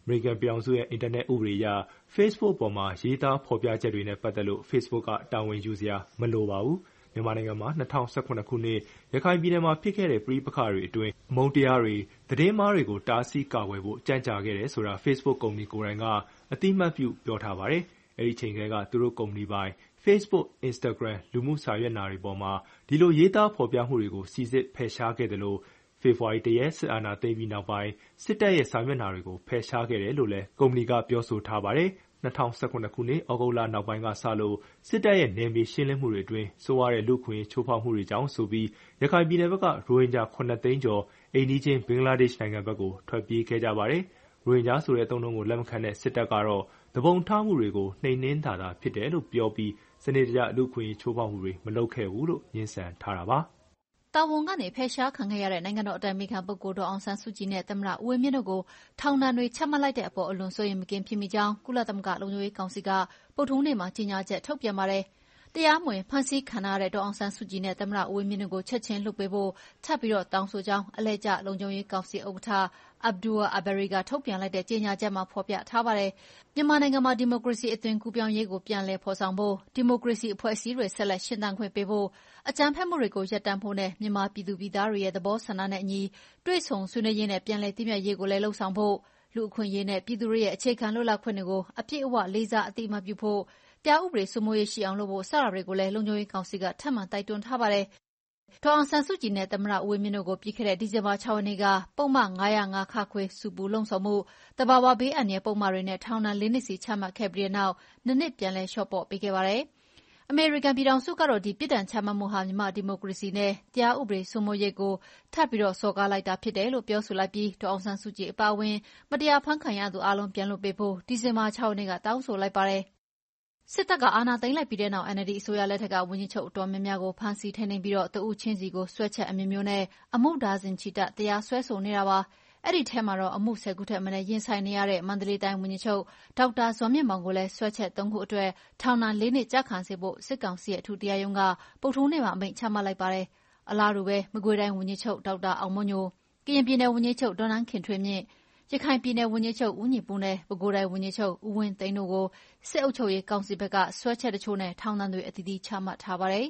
မေရိကန်ပြည်ထောင်စုရဲ့အင်တာနက်ဥပဒေအရ Facebook ပေါ်မှာရေးသားဖော်ပြချက်တွေနဲ့ပတ်သက်လို့ Facebook ကတာဝန်ယူစရာမလိုပါဘူး။မြန်မာနိုင်ငံမှာ2017ခုနှစ်ရခိုင်ပြည်နယ်မှာဖြစ်ခဲ့တဲ့ပဋိပက္ခတွေအတွင်းအမုန်းတရားတွေ၊သတင်းမှားတွေကိုတားဆီးကာကွယ်ဖို့ကြန့်ကြာခဲ့တယ်ဆိုတာ Facebook ကုမ္ပဏီကိုယ်တိုင်ကအသိအမှတ်ပြုပြောထားပါတယ်။အဲဒီအချိန်ကတည်းကသူတို့ကုမ္ပဏီပိုင် Facebook, Instagram လူမှုစာမျက်နှာတွေပေါ်မှာဒီလိုရေးသားဖော်ပြမှုတွေကိုစိစစ်ဖယ်ရှားခဲ့သလိုဖေဖော်ဝါရီ 1 ရက်စစ်အာဏာသိမ်းပြီးနောက်ပိုင်းစစ်တပ်ရဲ့စာမျက်နှာတွေကိုဖယ်ရှားခဲ့တယ်လို့လည်းကုမ္ပဏီကပြောဆိုထားပါတယ်။2017ခုနှစ်ဩဂုတ်လနောက်ပိုင်းကစလို့စစ်တပ်ရဲ့နယ်မြေရှင်းလင်းမှုတွေအတွင်းဆိုးဝါးတဲ့လူ့အခွင့်အရေးချိုးဖောက်မှုတွေကြောင့်ဆိုပြီးရခိုင်ပြည်နယ်ဘက်ကရိုဟင်ဂျာ 7 သိန်းကျော်အိမ်နီးချင်းဘင်္ဂလားဒေ့ရှ်နိုင်ငံဘက်ကိုထွက်ပြေးခဲ့ကြပါတယ်။ရိုဟင်ဂျာဆိုတဲ့အသုံးအနှုန်းကိုလက်မခံတဲ့စစ်တပ်ကတော့သူပုန်ထမှုတွေကိုနှိမ်နင်းတာသာဖြစ်တယ်လို့ပြောပြီးစနစ်တကျလူ့အခွင့်အရေးချိုးဖောက်မှုတွေမလုပ်ခဲ့ဘူးလို့ငြင်းဆန်ထားတာပါ။တာဝန်ကနေဖယ်ရှားခံခဲ့ရတဲ့နိုင်ငံတော်အတိုင်ပင်ခံပုဂ္ဂိုလ်ဒေါ်အောင်ဆန်းစုကြည်နဲ့သမ္မတဦးဝင်းမြင့်တို့ကိုထောင်ဒဏ်တွေချမှတ်လိုက်တဲ့အပေါ်အလွန်စိုးရိမ်မကင်းဖြစ်မိကြောင်းကုလသမဂ္ဂလုံခြုံရေးကောင်စီကဗုဒ္ဓဟူးနေ့မှာကြေညာချက်ထုတ်ပြန်ပါတယ်။တရားမဝင်ဖမ်းဆီးခံထားရတဲ့ဒေါ်အောင်ဆန်းစုကြည်နဲ့သမ္မတဦးဝင်းမြင့်တို့ကိုချက်ချင်းလွှတ်ပေးဖို့ထပ်ပြီးတောင်းဆိုကြောင်းအလှည့်ကျလုံခြုံရေးကောင်စီဥက္ကဋ္ဌAbdul Abari ကထုတ်ပြန်လိုက်တဲ့ကြေညာချက်မှာဖော်ပြထားပါတယ်။မြန်မာနိုင်ငံမှာဒီမိုကရေစီအသွင်ကူးပြောင်းရေးကိုပြန်လည်ဖော်ဆောင်ဖို့ဒီမိုကရေစီအဖွဲ့အစည်းတွေဆက်လက်ရှင်သန်ခွင့်ပေးဖို့အကြမ်းဖက်မှုတွေကိုရပ်တန့်ဖို့နဲ့မြန်မာပြည်သူပြည်သားတွေရဲ့သဘောဆန္ဒနဲ့အညီတွေ့ဆုံဆွေးနွေးရေးနဲ့ပြန်လည်တည်မြဲရေးကိုလည်းလှုံ့ဆော်ဖို့လူ့အခွင့်အရေးနဲ့ပြည်သူတွေရဲ့အခြေခံလွတ်လပ်ခွင့်တွေကိုအပြည့်အဝလေးစားအသိအမှတ်ပြုဖို့တရားဥပဒေစိုးမိုးရေးရှိအောင်လုပ်ဖို့စတာတွေကိုလည်းလုံခြုံရေးကောင်စီကထပ်မံတိုက်တွန်းထားပါတယ်။ဒေါ်အောင်ဆန်းစုကြည်နဲ့သမ္မတဦးဝင်းမြင့်တို့ကိုပြီးခဲ့တဲ့ဒီဇင်ဘာ6 ရက်နေ့ကပုဒ်မ905ခခွေဆူပူလှုံ့ဆော်မှုတဘာဝဘေးအန္တရာယ်ပုဒ်မတွေနဲ့ထောင်ဒဏ်4 နှစ်စီချမှတ်ခဲ့ပြီးတဲ့နောက်2 နှစ်ပြန်လည်လျှော့ပေါ့ပေးခဲ့ပါတယ်။အမေရိကန်ပြည်ထောင်စုကတော့ဒီပြစ်ဒဏ်ချမှတ်မှုဟာမြန်မာဒီမိုကရေစီနဲ့တရားဥပဒေစိုးမိုးရေးကိုထပ်ပြီးစော်ကားလိုက်တာဖြစ်တယ်လို့ပြောဆိုလိုက်ပြီးဒေါ်အောင်ဆန်းစုကြည်အပါအဝင်မတရားဖမ်းခံရသူအလုံးပြန်လွှတ်ပေးဖို့ဒီဇင်ဘာ6 ရက်နေ့ကတောင်းဆိုလိုက်ပါတယ်။စစ်တပ်ကအာဏာသိမ်းလိုက်ပြီးတဲ့နောက် NLD အစိုးရလက်ထက်ကဝန်ကြီးချုပ်အတော်များများကိုဖမ်းဆီးထိန်းသိမ်းပြီးတဦးချင်းစီကိုစွဲချက်အမျိုးမျိုးနဲ့အမှုဒါဇင်ချီတက်တရားစွဲဆိုနေတာပါ။အဲ့ဒီထဲမှာအမှု10 ခုထက်မနည်းရင်ဆိုင်နေရတဲ့မန္တလေးတိုင်းဝန်ကြီးချုပ်ဒေါက်တာဇော်မြင့်မောင်ကိုလည်းစွဲချက်3 ခုအတွက်ထောင်ဒဏ်4 နှစ်ကျခံစေဖို့စစ်ကောင်စီရဲ့အထူးတရားရုံးကဗုဒ္ဓဟူးနေ့မှာအမိန့်ချမှတ်လိုက်ပါတယ်။အလားတူပဲမကွေးတိုင်းဝန်ကြီးချုပ်ဒေါက်တာအောင်မိုးညို၊ကရင်ပြည်နယ်ဝန်ကြီးချုပ်ဒေါ်နန်းခင်ထွေးမြင့်ရခိုင်ပြည်နယ်ဝန်ကြီးချုပ်ဦးညီပုနဲ့ပဲခူးတိုင်းဝန်ကြီးချုပ်ဦးဝင်းသိန်းတို့ကိုစစ်အုပ်ချုပ်ရေးကောင်စီဘက်ကစွဲချက်တချို့နဲ့ထောင်ဒဏ်တွေအသီးသီးချမှတ်ထားပါတယ်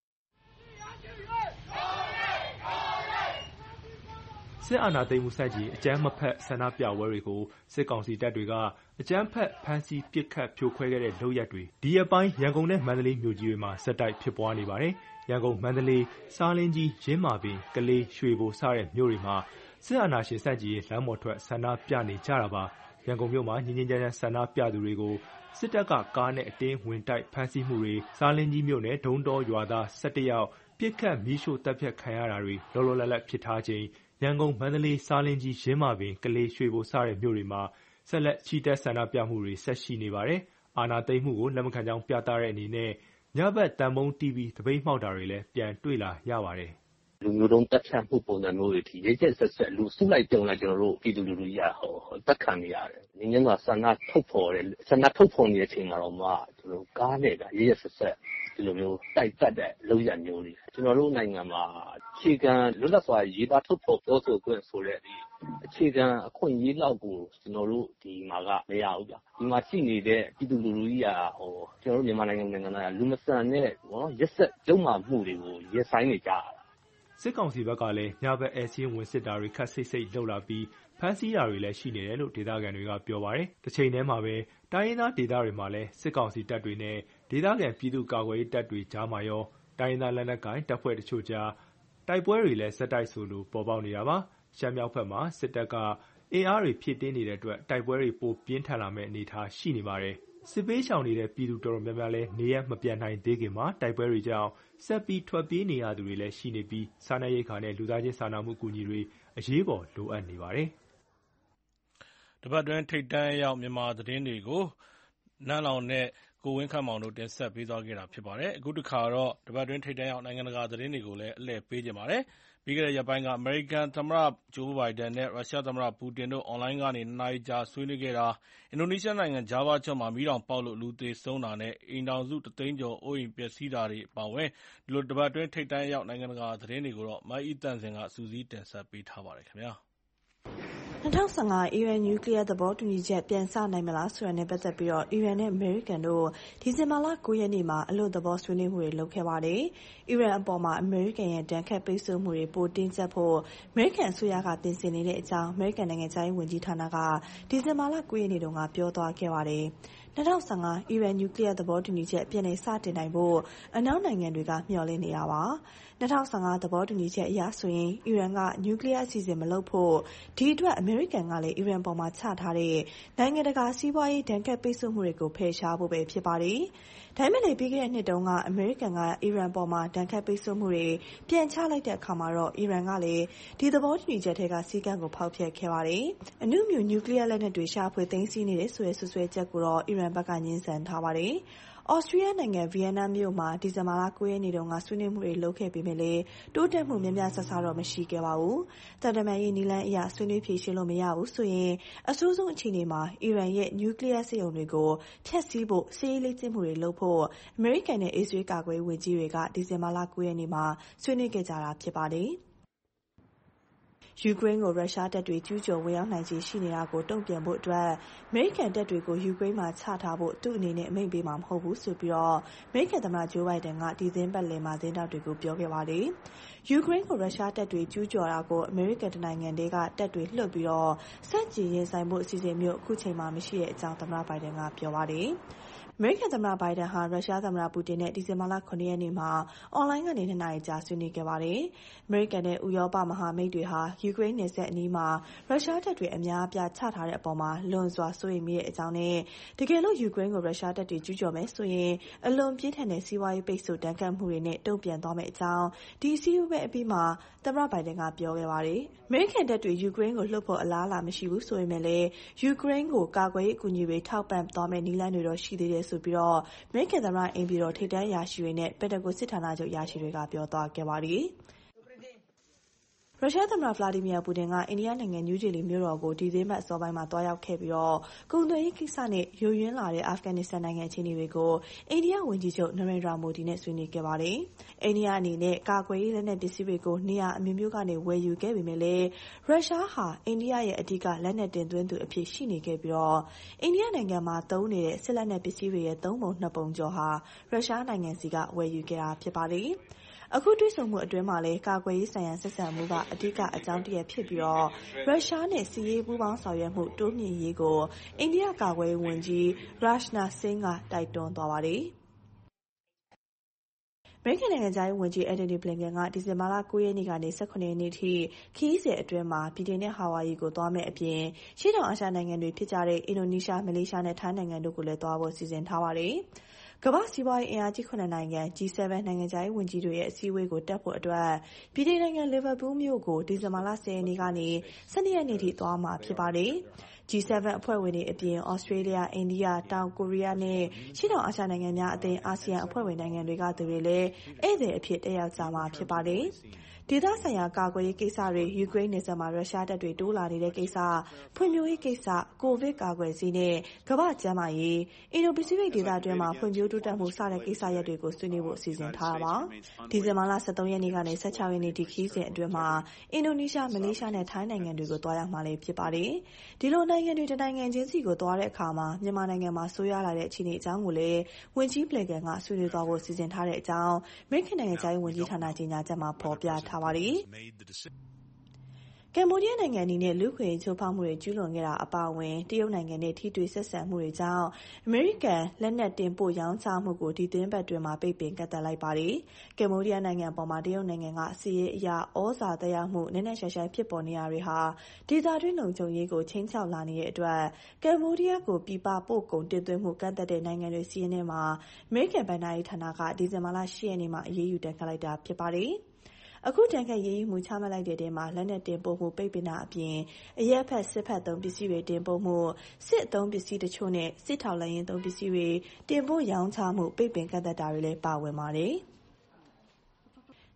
။စစ်အာဏာသိမ်းမှုဆန့်ကျင်အကြမ်းမဖက်ဆန္ဒပြပွဲတွေကိုစစ်ကောင်စီတပ်တွေကအကြမ်းဖက်ဖမ်းဆီးပစ်ခတ်ဖြိုခွဲခဲ့တဲ့လုပ်ရပ်တွေဒီရက်ပိုင်းရန်ကုန်နဲ့မန္တလေးမြို့ကြီးတွေမှာဆက်တိုက်ဖြစ်ပွားနေပါတယ်။ရန်ကုန်၊မန္တလေး၊ဆားလင်းကြီး၊ယင်းမာပင်၊ကလေး၊ရွှေဘိုစတဲ့မြို့တွေမှာစစ်အာဏာရှင်ဆန့်ကျင်ရေးလမ်းပေါ်ထွက်ဆန္ဒပြနေကြတာပါ။ရန်ကုန်မြို့မှာငြိမ်းငြိမ်းချမ်းချမ်းဆန္ဒပြသူတွေကိုစစ်တပ်ကကားနဲ့အတင်းဝင်တိုက်ဖမ်းဆီးမှုတွေဆားလင်းကြီးမြို့နယ်ဒုံးတောရွာသား17 ယောက်ပစ်ခတ်မီးရှို့တပ်ဖြတ်ခံရတာတွေလောလောလတ်လတ်ဖြစ်ထားချိန်ရန်ကုန်၊မန္တလေး၊ဆားလင်းကြီး၊ယင်းမာပင်၊ကလေး၊ရွှေဘိုစတဲ့မြို့တွေမှာဆက်လက်ချီတက်ဆန္ဒပြမှုတွေဆက်ရှိနေပါတယ်။အာဏာသိမ်းမှုကိုလက်မခံကြောင်းပြသတဲ့အနေနဲ့ညဘက်သံပုံးတီးပြီးသပိတ်မှောက်တာတွေလည်းပြန်တွေ့လာရပါတယ်လူမျိုးတုံးတက်ဖြတ်မှုပုံစံမျိုးတွေထိရိတ်ချက်ဆက်ဆက်လူစုလိုက်တုံလိုက်ကျွန်တော်တို့ပြည်သူလူထုကြီးတက်ခံနေရတယ်။ငင်းငင်းကဆန္ဒထုတ်ဖော်နေတဲ့အချိန်မှာတော့ကျွန်တော်ကားနဲ့ရိတ်ရက်ဆက်ဆက်ဒီလိုမျိုးတိုက်တက်တဲ့လုပ်ရမျိုးတွေကျွန်တော်တို့နိုင်ငံမှာအခြေခံလွတ်လပ်စွာရေးသားထုတ်ဖော်ပြောဆိုခွင့်ဆိုတဲ့ဒီအခြေခံအခွင့်အရေးလောက်ကိုကျွန်တော်တို့ဒီမှာကမရဘူးဗျ။ဒီမှာရှိနေတဲ့ပြည်သူလူထုကြီးကျွန်တော်တို့မြန်မာနိုင်ငံသားလူမဆန်တဲ့ရက်ဆက်ကျုံမာမှုတွေကိုရက်ဆိုင်နေကြတာစစ်ကောင်စီဘက်ကလည်းညဘက်ဧည့်စာရင်းဝင်စစ်တာတွေခပ်စိတ်စိတ်လုပ်လာပြီးဖမ်းဆီးတာတွေလည်းရှိနေတယ်လို့ဒေသခံတွေကပြောပါတယ်။တစ်ချိန်တည်းမှာပဲတိုင်းရင်းသားဒေသတွေမှာလည်းစစ်ကောင်စီတပ်တွေနဲ့ဒေသခံပြည်သူ့ကာကွယ်ရေးတပ်တွေကြားမှာရောတိုင်းရင်းသားလက်နက်ကိုင်တပ်ဖွဲ့တချို့ကြားတိုက်ပွဲတွေလည်းဆက်တိုက်ဆိုလိုပေါ်ပေါက်နေတာပါ။ရှမ်းမြောက်ဘက်မှာစစ်တပ်ကအင်အားတွေဖြည့်တင်းနေတဲ့အတွက်တိုက်ပွဲတွေပိုပြင်းထန်လာမယ့်အနေအထားရှိနေပါတယ်။စစ်ပေးရှောင်နေတဲ့ပြည်သူတော်တော်များများလည်းနေရပ်မပြန်နိုင်သေးခင်မှာတိုက်ပွဲတွေကြောင့်ဆက်ပြီးထွက်ပြေးနေရသူတွေလည်းရှိနေပြီးစားနပ်ရိက္ခာနဲ့လူသားချင်းစာနာမှုအကူအညီတွေအရေးပေါ်လိုအပ်နေပါတယ်။တပတ်တွင်းထိပ်တန်းရောက်မြန်မာသတင်းတွေကိုနန်းလောင်နဲ့ကိုဝင်းခန့်မောင်တို့တင်ဆက်ပေးသွားခဲ့တာဖြစ်ပါတယ်။အခုတစ်ခါတော့တပတ်တွင်းထိပ်တန်းရောက်နိုင်ငံတကာသတင်းတွေကိုလည်းအလှည့်ပေးကြပါမယ်။ပြီးခဲ့တဲ့ရက်ပိုင်းကအမေရိကန်သမ္မတဂျိုးဘိုင်ဒန်နဲ့ရုရှားသမ္မတပူတင်တို့အွန်လိုင်းကနေ2 နာရီကြာဆွေးနွေးခဲ့တာအင်ဒိုနီးရှားနိုင်ငံဂျာဗားကျွန်းမှာမီးတောင်ပေါက်လို့လူသေဆုံးတာနဲ့အိမ်ထောင်စု1 သိန်းကျော်အိုးအိမ်ပျက်စီးတာတွေအပါအဝင်ဒီလိုတပတ်တွင်းထိပ်တန်းရောက်နိုင်ငံတကာသတင်းတွေကိုတော့မအိသန့်စင်ကစူးစီးတင်ဆက်ပေးထားပါတယ်ခင်ဗျာ။ 2015 အီရန်နျူကလ িয়ার သဘောတူညီချက်ပြန်စနိုင်မလားဆိုတာနဲ့ပတ်သက်ပြီးအီရန်နဲ့အမေရိကန်တို့ဒီဇင်ဘာလ 9 ရက်နေ့မှာအလွတ်သဘောဆွေးနွေးမှုတွေလုပ်ခဲ့ပါတယ်။အီရန်အပေါ်အမေရိကန်ရဲ့ဒဏ်ခတ်ပိတ်ဆို့မှုတွေပိုတင်းကျပ်ဖို့အမေရိကန်အစိုးရကပြင်ဆင်နေတဲ့အကြောင်းအမေရိကန်နိုင်ငံခြားရေးဝန်ကြီးဌာနကဒီဇင်ဘာလ 9 ရက်နေ့တုန်းကပြောသွားခဲ့ပါတယ်။2015 အီရန်နျူကလ িয়ার သဘောတူညီချက်ပြန်လည်စတင်နိုင်ဖို့အနောက်နိုင်ငံတွေကမျှော်လင့်နေတာပါ။2015 သဘောတူညီချက်အရဆိုရင်အီရန်ကနျူကလ িয়ার အစီအစဉ်မလုပ်ဖို့ဒီအတွက်အမေရိကန်ကလည်းအီရန်ပေါ်မှာချထားတဲ့နိုင်ငံတကာစီးပွားရေးဒဏ်ခတ်ပိတ်ဆို့မှုတွေကိုဖယ်ရှားဖို့ပဲဖြစ်ပါတယ်။ဒါပေမဲ့ပြီးခဲ့တဲ့နှစ်တုန်းကအမေရိကန်ကအီရန်ပေါ်မှာဒဏ်ခတ်ပိတ်ဆို့မှုတွေပြန်ချလိုက်တဲ့အခါမှာတော့အီရန်ကလည်းဒီသဘောတူညီချက်ထဲကစည်းကမ်းကိုဖောက်ဖျက်ခဲ့ပါတယ်။အနုမြူနျူကလ িয়ার လက်နက်တွေရှာဖွေသိမ်းဆည်းနေတယ်ဆိုတဲ့စွပ်စွဲချက်ကိုတော့အီရန်ဘက်ကငြင်းဆန်ထားပါတယ်။ဩစတြီးယားနိုင်ငံဗီယက်နမ်မြို့မှာဒီဇင်ဘာလ 9 ရက်နေ့တုန်းကဆွေးနွေးမှုတွေလုပ်ခဲ့ပေမဲ့လည်းတိုးတက်မှုများများဆဆတော့မရှိခဲ့ပါဘူး။တန်တမာရေးနည်းလမ်းအရဆွေးနွေးဖြေရှင်းလို့မရဘူးဆိုရင်အဆိုးဆုံးအခြေအနေမှာအီရန်ရဲ့နျူကလ িয়ার စက်ရုံတွေကိုဖျက်ဆီးဖို့စစ်ရေးလေ့ကျင့်မှုတွေလုပ်ဖို့အမေရိကန်နဲ့အစ္စရေးကာကွယ်ရေးဝန်ကြီးတွေကဒီဇင်ဘာလ 9 ရက်နေ့မှာဆွေးနွေးခဲ့ကြတာဖြစ်ပါတယ်။ယူကရိန်းကိုရုရှားတပ်တွေကျူးကျော်ဝင်ရောက်နိုင်ခြေရှိနေတာကိုတုံ့ပြန်ဖို့အတွက်အမေရိကန်တပ်တွေကိုယူကရိန်းမှာချထားဖို့သူ့အနေနဲ့အမိန့်ပေးမှာမဟုတ်ဘူးဆိုပြီးအမေရိကန်သမ္မတဂျိုးဘိုင်ဒန်ကဒီသင်းပတ်လည်မှာသတင်းတောက်တွေကိုပြောခဲ့ပါတယ်။ယူကရိန်းကိုရုရှားတပ်တွေကျူးကျော်တာကိုအမေရိကန်နိုင်ငံတည်းကတပ်တွေလွှတ်ပြီးစန့်ကျင်ရင်ဆိုင်ဖို့အစီအစဉ်မျိုးအခုချိန်မှာမရှိတဲ့အကြောင်းသမ္မတဘိုင်ဒန်ကပြောပါတယ်။အမေရိကန်သမ္မတဘိုင်ဒန်ဟာရုရှားသမ္မတပူတင်နဲ့ဒီဇင်ဘာလ 9 ရက်နေ့မှာအွန်လိုင်းကနေ2 နာရီကြာဆွေးနွေးခဲ့ပါတယ်။အမေရိကန်နဲ့ဥရောပမဟာမိတ်တွေဟာယူကရိန်းနယ်စပ်အနီးမှာရုရှားတပ်တွေအများအပြားချထားတဲ့အပေါ်မှာလွန်စွာစိုးရိမ်မိတဲ့အကြောင်းနဲ့တကယ်လို့ယူကရိန်းကိုရုရှားတပ်တွေကျူးကျော်မယ်ဆိုရင်အလွန်ပြင်းထန်တဲ့စီးပွားရေးပိတ်ဆို့ဒဏ်ခတ်မှုတွေနဲ့တုံ့ပြန်သွားမယ့်အကြောင်းဒီအစည်းအဝေးအပြီးမှာသမ္မတဘိုင်ဒန်ကပြောခဲ့ပါတယ်။အမေရိကန်တပ်တွေယူကရိန်းကိုလွှတ်ဖို့အလားအလာမရှိဘူးဆိုပေမဲ့လည်းယူကရိန်းကိုကာကွယ်ရေးအကူအညီတွေထောက်ပံ့သွားမယ့်နည်းလမ်းတွေတော့ရှိသေးတယ်ဆိုပြီးအမေရိကန်သမ္မတအိမ်ဖြူတော်ထိပ်တန်းအရာရှိတွေနဲ့ပင်တဂွန်စစ်ဌာနချုပ်အရာရှိတွေကပြောသွားခဲ့ပါတယ်။ရုရှားသမ္မတဗလာဒီမီယာပူတင်ကအိန္ဒိယနိုင်ငံနယူးဒေလီမြို့တော်ကိုဒီသီတင်းပတ်အစောပိုင်းမှာသွားရောက်ခဲ့ပြီးကုန်သွယ်ရေးကိစ္စနဲ့ယိုယွင်းလာတဲ့အာဖဂန်နစ္စတန်နိုင်ငံအခြေအနေတွေကိုအိန္ဒိယဝန်ကြီးချုပ်နရိန္ဒရာမိုဒီနဲ့ဆွေးနွေးခဲ့ပါတယ်။အိန္ဒိယအနေနဲ့ကာကွယ်ရေးလက်နက်ပစ္စည်းတွေကိုနေရာအမျိုးမျိုးကနေဝယ်ယူခဲ့ပေမဲ့လည်းရုရှားဟာအိန္ဒိယရဲ့အဓိကလက်နက်တင်သွင်းသူအဖြစ်ရှိနေခဲ့ပြီးအိန္ဒိယနိုင်ငံမှာသုံးနေတဲ့စစ်လက်နက်ပစ္စည်းတွေရဲ့3 ပုံ 2 ပုံကျော်ဟာရုရှားနိုင်ငံစီကဝယ်ယူခဲ့တာဖြစ်ပါတယ်။အခုတွေ့ဆုံမှုအတွင်းမှာလည်းကာကွယ်ရေးဆိုင်ရာဆက်ဆံမှုကအဓိကအကြောင်းတရားဖြစ်ပြီးရုရှားနဲ့စစ်ရေးပူးပေါင်းဆောင်ရွက်မှုတိုးမြှင့်ရေးကိုအိန္ဒိယကာကွယ်ရေးဝန်ကြီး Rajnath Singh ကတိုက်တွန်းသွားပါတယ်။အမေရိကန်နိုင်ငံခြားရေးဝန်ကြီးအန်တိုနီဘလင်ကန်ကဒီဇင်ဘာလ 9 ရက်နေ့ကနေ 18 ရက်နေ့ထိခရီးစဉ်အတွင်းမှာဗြိတိန်နဲ့ဟာဝိုင်ယီကိုသွားမယ့်အပြင်ရှေ့တောင်အာရှနိုင်ငံတွေဖြစ်ကြတဲ့အင်ဒိုနီးရှား၊မလေးရှားနဲ့ထိုင်းနိုင်ငံတို့ကိုလည်းသွားဖို့စီစဉ်ထားပါတယ်။ကမ္ဘာ့စီးပွားရေးအင်အားကြီး 7 နိုင်ငံ G7 နိုင်ငံခြားရေးဝန်ကြီးတွေရဲ့အစည်းအဝေးကိုတက်ဖို့အတွက်ဗြိတိန်နိုင်ငံလီဗာပူးမြို့ကိုဒီဇင်ဘာလ 10 ရက်နေ့ကနေ 12 ရက်နေ့ထိသွားမှာဖြစ်ပါတယ်။ G7 အဖွဲ့ဝင်တွေအပြင်ဩစတြေးလျ၊အိန္ဒိယ၊တောင်ကိုရီးယားနဲ့ရှေ့တောင်အာရှနိုင်ငံများအသင်းအာဆီယံအဖွဲ့ဝင်နိုင်ငံတွေကသူတွေလည်းဧည့်သည်အဖြစ်တက်ရောက်ကြမှာဖြစ်ပါတယ်။ဒေသဆိုင်ရာကာကွယ်ရေးကိစ္စတွေယူကရိန်းနယ်စပ်မှာရုရှားတပ်တွေတိုးလာနေတဲ့ကိစ္စဖွံ့ဖြိုးရေးကိစ္စကိုဗစ်ကာကွယ်ဆေးနဲ့ကမ္ဘာ့ကျန်းမာရေးအင်ဒိုပစိဖိတ်ဒေသတွင်းမှာဖွံ့ဖြိုးတိုးတက်မှုစတဲ့ကိစ္စရပ်တွေကိုဆွေးနွေးဖို့စီစဉ်ထားတာပါ။ဒီဇင်ဘာလ 13 ရက်နေ့ကနေ 16 ရက်နေ့ထိခရီးစဉ်အတွင်းမှာအင်ဒိုနီးရှား၊မလေးရှားနဲ့ထိုင်းနိုင်ငံတွေကိုသွားရောက်မှာလည်းဖြစ်ပါတယ်။ဒီလိုနိုင်ငံတွေတနိုင်ငံချင်းစီကိုသွားတဲ့အခါမှာမြန်မာနိုင်ငံမှာဆိုးရွားလာတဲ့အခြေအနေအကြောင်းကိုလည်းဝန်ကြီးဘလင်ကန်ကဆွေးနွေးသွားဖို့စီစဉ်ထားတဲ့အကြောင်းအမေရိကန်နိုင်ငံခြားရေးဝန်ကြီးဌာနကြေညာချက်မှာဖော်ပြထားပါတယ်။ကမ္ဘောဒီးယားနိုင်ငံအနေနဲ့လူ့အခွင့်အရေးချိုးဖောက်မှုတွေကျူးလွန်ခဲ့တာအပါအဝင်တရုတ်နိုင်ငံနဲ့ထိတွေ့ဆက်ဆံမှုတွေကြောင့်အမေရိကန်လက်နက်တင်ပို့ရောင်းချမှုကိုဒီသီတင်းပတ်တွင်းမှာပိတ်ပင်ကန့်သတ်လိုက်ပါတယ်။ကမ္ဘောဒီးယားနိုင်ငံအပေါ်မှာတရုတ်နိုင်ငံကစစ်ရေးအရဩဇာသက်ရောက်မှုနက်နက်ရှိုင်းရှိုင်းဖြစ်ပေါ်နေတာတွေဟာဒေသတွင်းလုံခြုံရေးကိုခြိမ်းခြောက်လာနေတဲ့အတွက်ကမ္ဘောဒီးယားကိုပြည်ပပို့ကုန်တင်သွင်းမှုကန့်သတ်တဲ့နိုင်ငံတွေစီးရင်ထဲမှာအမေရိကန်ဘဏ္ဍာရေးဌာနကဒီဇင်ဘာလ 10 ရက်နေ့မှာအရေးယူတက်ခတ်လိုက်တာဖြစ်ပါတယ်။အခုတန်ခတ်ရေးယူမှုချမှတ်လိုက်တဲ့ထဲမှာလက်နက်တင်ပို့မှုပိတ်ပင်တာအပြင်အရက်ဖက်စစ်ဖက်သုံးပစ္စည်းတွေတင်ပို့မှုစစ်အသုံးပစ္စည်းတချို့နဲ့စစ်ထောက်လှမ်းရေးသုံးပစ္စည်းတွေတင်ပို့ရောင်းချမှုပိတ်ပင်ကန့်သတ်တာတွေလည်းပါဝင်ပါတယ်။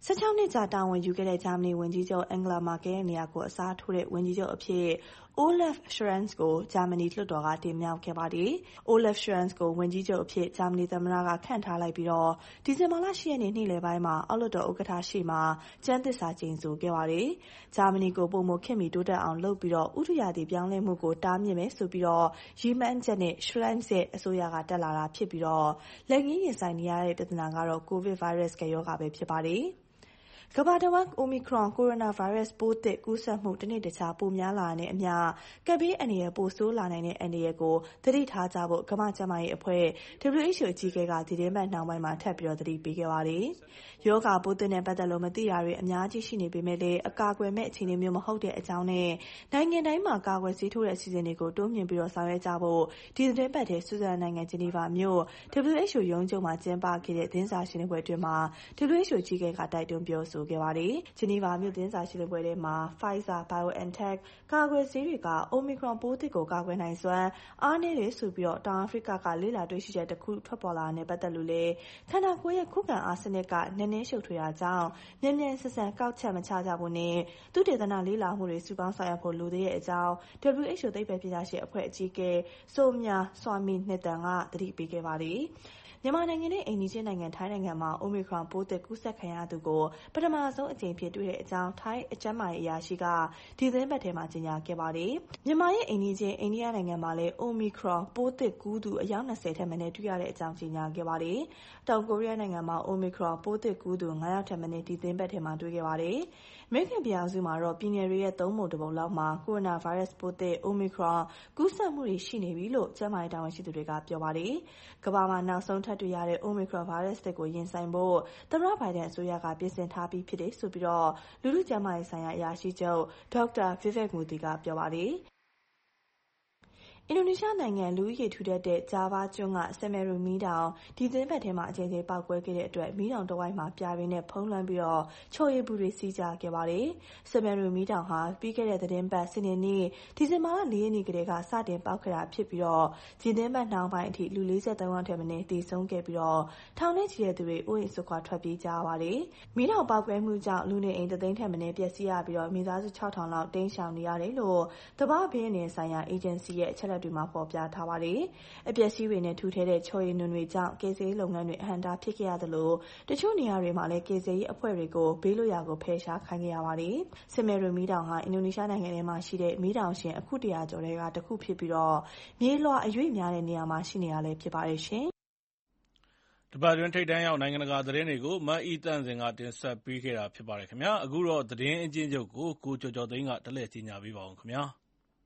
16 နှစ်ကြာတာဝန်ယူခဲ့တဲ့ဂျာမနီဝန်ကြီးချုပ်အန်ဂလာမာကဲရဲ့နေရာကိုအစားထိုးတဲ့ဝန်ကြီးချုပ်အဖြစ် Olaf Scholz ကိုဂျာမနီလွှတ်တော်ကတင်မြှောက်ခဲ့ပါတယ်။ Olaf Scholz ကိုဝန်ကြီးချုပ်အဖြစ်ဂျာမနီသမ္မတကခန့်ထားလိုက်ပြီးဒီဇင်ဘာလ 8 ရက်နေ့နေ့လယ်ပိုင်းမှာအောက်လွှတ်တော်ဥက္ကဋ္ဌရှေ့မှာကျမ်းသစ္စာကျိန်ဆိုခဲ့ပါတယ်။ဂျာမနီကိုပိုမိုခေတ်မီတိုးတက်အောင်လုပ်ပြီးဥတုရာသီပြောင်းလဲမှုကိုတားမြစ်မယ်ဆိုပြီးရည်မှန်းချက်နဲ့ Scholz ရဲ့အစိုးရကတက်လာတာဖြစ်ပြီးလက်ငင်းရင်ဆိုင်နေရတဲ့ပြဿနာကတော့ ကိုဗစ်ဗိုင်းရပ်စ်ကပ်ရောဂါပဲဖြစ်ပါတယ်။ကမ္ဘာတဝန်း Omicron ကိုရိုနာဗိုင်းရပ်စ်ပိုးသစ်ကူးစက်မှုတနေ့တခြားပိုများလာတာနဲ့အမျှကပ်ဘေးအန္တရာယ်ပိုဆိုးလာနိုင်တဲ့အန္တရာယ်ကိုသတိထားကြဖို့ကမ္ဘာ့ကျန်းမာရေးအဖွဲ့ WHO အကြီးအကဲကဒီသီတင်းပတ်နှောင်းပိုင်းမှာထပ်ပြီးသတိပေးခဲ့ပါတယ်။ရောဂါပိုးသစ်နဲ့ပတ်သက်လို့မသိတာတွေအများကြီးရှိနေပေမဲ့လည်းအကာအကွယ်မဲ့အခြေအနေမျိုးမဟုတ်တဲ့အကြောင်းနဲ့နိုင်ငံတိုင်းမှာကာကွယ်ဆေးထိုးတဲ့အစီအစဉ်တွေကိုတိုးမြှင့်ပြီးဆောင်ရွက်ကြဖို့ဒီသီတင်းပတ်ထဲဆွစ်ဇာလန်နိုင်ငံဂျနီဗာမြို့ WHO ရုံးချုပ်မှာကျင်းပခဲ့တဲ့သတင်းစာရှင်းလင်းပွဲအတွင်းမှာ WHO အကြီးအကဲကတိုက်တွန်းပြောဆိုခဲ့ပါတယ်။ဂျနီဗာမြို့သတင်းစာရှင်းလင်းပွဲထဲမှာ Pfizer-BioNTech ကာကွယ်ဆေးတွေက Omicron ပိုးသစ်ကိုကာကွယ်နိုင်စွမ်းအားနည်းတယ်ဆိုပြီးတောင်အာဖရိကကလေ့လာတွေ့ရှိချက်တစ်ခုထွက်ပေါ်လာတဲ့ပတ်သက်လို့လည်းခန္ဓာကိုယ်ရဲ့ခုခံအားစနစ်ကနည်းနည်းရှုပ်ထွေးတာကြောင့်မြန်မြန်ဆန်ဆန်ကောက်ချက်မချကြဖို့နဲ့သုတေသနလေ့လာမှုတွေစုပေါင်းဆောင်ရွက်ဖို့လိုသေးတဲ့အကြောင်း WHO သိပ္ပံပညာရှင်အဖွဲ့အကြီးအကဲ Soumya Swaminathan ကသတိပေးခဲ့ပါတယ်။မြန်မာနိုင်ငံနဲ့အိမ်နီးချင်းနိုင်ငံထိုင်းနိုင်ငံမှာ Omicron ပိုးသစ်ကူးစက်ခံရသူကိုပထမဆုံးအကြိမ်ဖြစ်တွေ့တဲ့အကြောင်းထိုင်းကျန်းမာရေးအရာရှိကဒီသီတင်းပတ်ထဲမှာကြေညာခဲ့ပါတယ်။မြန်မာရဲ့အိမ်နီးချင်းအိန္ဒိယနိုင်ငံမှာလည်း Omicron ပိုးသစ်ကူးသူအယောက် 20 ထက်မနည်းတွေ့ရတဲ့အကြောင်းကြေညာခဲ့ပါတယ်။တောင်ကိုရီးယားနိုင်ငံမှာ Omicron ပိုးသစ်ကူးသူ 9 ယောက်ထက်မနည်းဒီသီတင်းပတ်ထဲမှာတွေ့ခဲ့ပါတယ်။အမေရိကန်ပြည်ထောင်စုမှာတော့ပြည်နယ်တွေရဲ့3 ပုံ 1 ပုံလောက်မှာကိုရိုနာဗိုင်းရပ်စ်ပိုးသစ် Omicron ကူးစက်မှုတွေရှိနေပြီလို့ကျန်းမာရေးတာဝန်ရှိသူတွေကပြောပါတယ်။ကမ္ဘာမှာနောက်ဆုံးထပ်တွေ့ရတဲ့ Omicron ဗိုင်းရပ်စ်သစ်ကိုရင်ဆိုင်ဖို့သမ္မတဘိုင်ဒန်အစိုးရကပြင်ဆင်ထားပြီးဖြစ်တယ်ဆိုပြီးလူထုကျန်းမာရေးဆိုင်ရာအရာရှိချုပ်ဒေါက်တာVivek Murthyကပြောပါတယ်။အင်ဒိုနီးရှားနိုင်ငံလူဦးရေထူထပ်တဲ့ဂျာဗားကျွန်းကဆယ်မယ်ရီမီးတောင်ဒီသီတင်းပတ်ထဲမှာအကြိမ်ကြိမ်ပေါက်ကွဲခဲ့တဲ့အတွက်မီးတောင်တစ်ဝိုက်မှာပြာတွေနဲ့ဖုံးလွှမ်းပြီးချော်ရည်ပူတွေစီးကျခဲ့ပါတယ်။ဆယ်မယ်ရီမီးတောင်ဟာပြီးခဲ့တဲ့သီတင်းပတ်စနေနေ့ဒီဇင်ဘာလ 4 ရက်နေ့ကတည်းကစတင်ပေါက်ခဲ့တာဖြစ်ပြီးဒီသီတင်းပတ်နှောင်းပိုင်းအထိလူ 43 ယောက်ထက်မနည်းသေဆုံးခဲ့ပြီးထောင်နဲ့ချီတဲ့သူတွေအိုးအိမ်စွန့်ခွာထွက်ပြေးကြရပါတယ်။မီးတောင်ပေါက်ကွဲမှုကြောင့်လူနေအိမ်1 သိန်းထက်မနည်းပျက်စီးရပြီးမိသားစု 6,000 လောက်တိမ်းရှောင်နေရတယ်လို့သဘာဝဘေးအန္တရာယ်ဆိုင်ရာအေဂျင်စီရဲ့အချက်အလက်တွေမှာဖော်ပြထားပါတယ်။အပျက်စီးတွေနဲ့ထူထဲတဲ့ချော်ရည်နွံတွေကြောင့်ကယ်ဆယ်ရေးလုပ်ငန်းတွေအဟန့်အတားဖြစ်ခဲ့ရသလိုတချို့နေရာတွေမှာလည်းကယ်ဆယ်ရေးအဖွဲ့တွေကိုဘေးလွတ်ရာကိုဖယ်ရှားခိုင်းခဲ့ရပါတယ်။ဆယ်မယ်ရီမီးတောင်ဟာအင်ဒိုနီးရှားနိုင်ငံထဲမှာရှိတဲ့မီးတောင်ရှင်အခု100 ကျော်တွေကတစ်ခုဖြစ်ပြီးမြေလွှာအရွေ့များတဲ့နေရာမှာရှိနေတာလည်းဖြစ်ပါတယ်ရှင်။တပတ်တွင်းထိပ်တန်းရောက်နိုင်ငံတကာသတင်းတွေကိုမအီတန့်စင်ကတင်ဆက်ပေးခဲ့တာဖြစ်ပါတယ်ခင်ဗျာ။အခုတော့သတင်းအကျဉ်းချုပ်ကိုကိုကျော်ကျော်သိန်းကတက်လက်ကြီးညာပေးပါအောင်ခင်ဗျာ။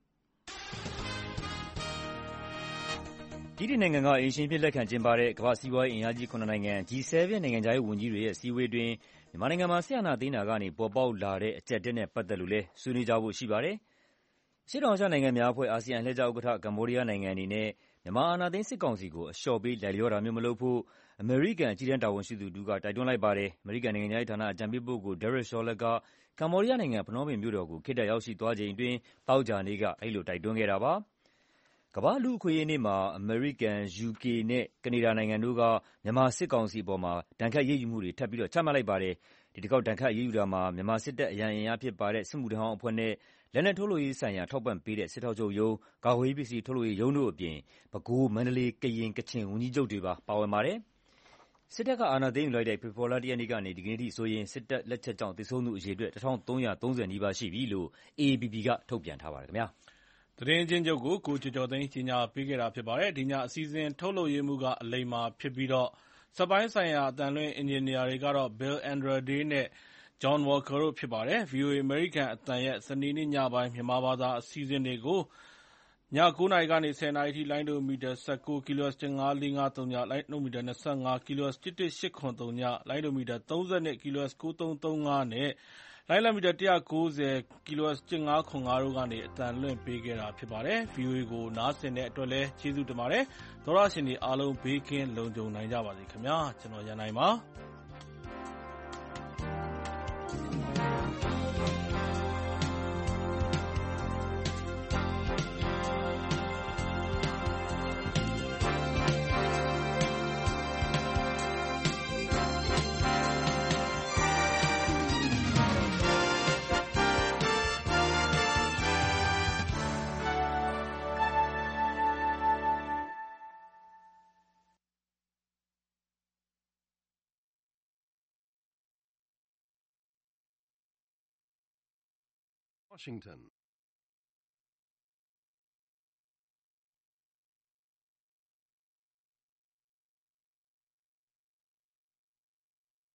ဗြိတိန်နိုင်ငံကအိမ်ရှင်အဖြစ်လက်ခံကျင်းပတဲ့ကမ္ဘာ့စီးပွားရေးအင်အားကြီး7 နိုင်ငံ G7 နိုင်ငံခြားရေးဝန်ကြီးတွေရဲ့အစည်းအဝေးအတွင်းမြန်မာနိုင်ငံမှာစစ်အာဏာသိမ်းတာကနေပေါ်ပေါက်လာတဲ့အကျပ်အတည်းနဲ့ပတ်သက်လို့လည်းဆွေးနွေးကြဖို့ရှိပါတယ်။အရှေ့တောင်အာရှနိုင်ငံများအဖွဲ့ အာဆီယံအလှည့်ကျဥက္ကဋ္ဌကမ္ဘောဒီးယားနိုင်ငံအနေနဲ့မြန်မာအာဏာသိမ်းစစ်ကောင်စီကိုအလျှော့ပေးလိုက်လျောတာမျိုးမလုပ်ဖို့အမေရိကန်အကြီးတန်းတာဝန်ရှိသူတစ်ဦးကတိုက်တွန်းလိုက်ပါတယ်။အမေရိကန်နိုင်ငံခြားရေးဌာနအကြံပေးပုဂ္ဂိုလ် Derek Chollet ကကမ္ဘောဒီးယားနိုင်ငံဖနွမ်းပင်မြို့တော်ကိုခေတ္တရောက်ရှိသွားချိန်အတွင်းသောကြာနေ့ကအဲဒီလိုတိုက်တွန်းခဲ့တာပါ။ကမ္ဘာ့လူ့အခွင့်အရေးနေ့မှာအမေရိကန်၊ UK နဲ့ကနေဒါနိုင်ငံတို့ကမြန်မာစစ်ကောင်စီအပေါ်ဒဏ်ခတ်အရေးယူမှုတွေထပ်ပြီးချမှတ်လိုက်ပါတယ်။ဒီတစ်ခေါက်ဒဏ်ခတ်အရေးယူတာမှာမြန်မာစစ်တပ်အရန်အင်အားဖြစ်ပါတဲ့စစ်မှုထမ်းဟောင်းအဖွဲ့နဲ့လက်နက်ထုတ်လုပ်ရေးဆိုင်ရာထောက်ပံ့ပေးတဲ့စစ်ထောက်ချုပ်ရုံး၊ကာကွယ်ရေးပစ္စည်းထုတ်လုပ်ရေးရုံးတို့အပြင်ပဲခူး၊မန္တလေး၊ကရင်၊ကချင်ဝန်ကြီးချုပ်တွေပါဝင်ပါတယ်။စစ်တပ်ကအာဏာသိမ်းယူလိုက်တဲ့ဖေဖော်ဝါရီလ 1 ရက်နေ့ကနေဒီကနေ့ထိဆိုရင်စစ်တပ်လက်ချက်ကြောင့်သေဆုံးသူအရေအတွက် 1,330 နီးပါးရှိပြီလို့ AAPP ကထုတ်ပြန်ထားပါတယ်ခင်ဗျာ။သတင်းအကျဉ်းချုပ်ကိုကိုကျော်ကျော်သိန်းကြီးညာပေးခဲ့တာဖြစ်ပါတယ်။ဒီညအစီအစဉ်ထုတ်လုပ်ရေးမှူးကအလိမ္မာဖြစ်ပြီးစက်ပိုင်းဆိုင်ရာအသံလွှင့်အင်ဂျင်နီယာတွေကတော့ Bill Andrade နဲ့ John Walker တို့ဖြစ်ပါတယ်။ VOA အမေရိကန်အသံရဲ့စနေနေ့ညပိုင်းမြန်မာဘာသာအစီအစဉ်တွေကိုည 9 နာရီကနေ 10 နာရီထိလိုင်းဒိုမီတာ 19 kHz 15530 လိုင်းဒိုမီတာ 25 kHz 11870 လိုင်းဒိုမီတာ 32 kHz 9335 နဲ့လိုင်းလံမီတာ 190 kHz 1505 တို့ကနေအသံလွှင့်ပေးခဲ့တာဖြစ်ပါတယ်။ VOA ကိုနားဆင်တဲ့အတွက်လည်းကျေးဇူးတင်ပါတယ်။သောတရှင်တွေအားလုံးဘေးကင်းလုံခြုံနိုင်ကြပါစေခင်ဗျာ။ကျွန်တော်ရန်နိုင်ပါ။ Washington.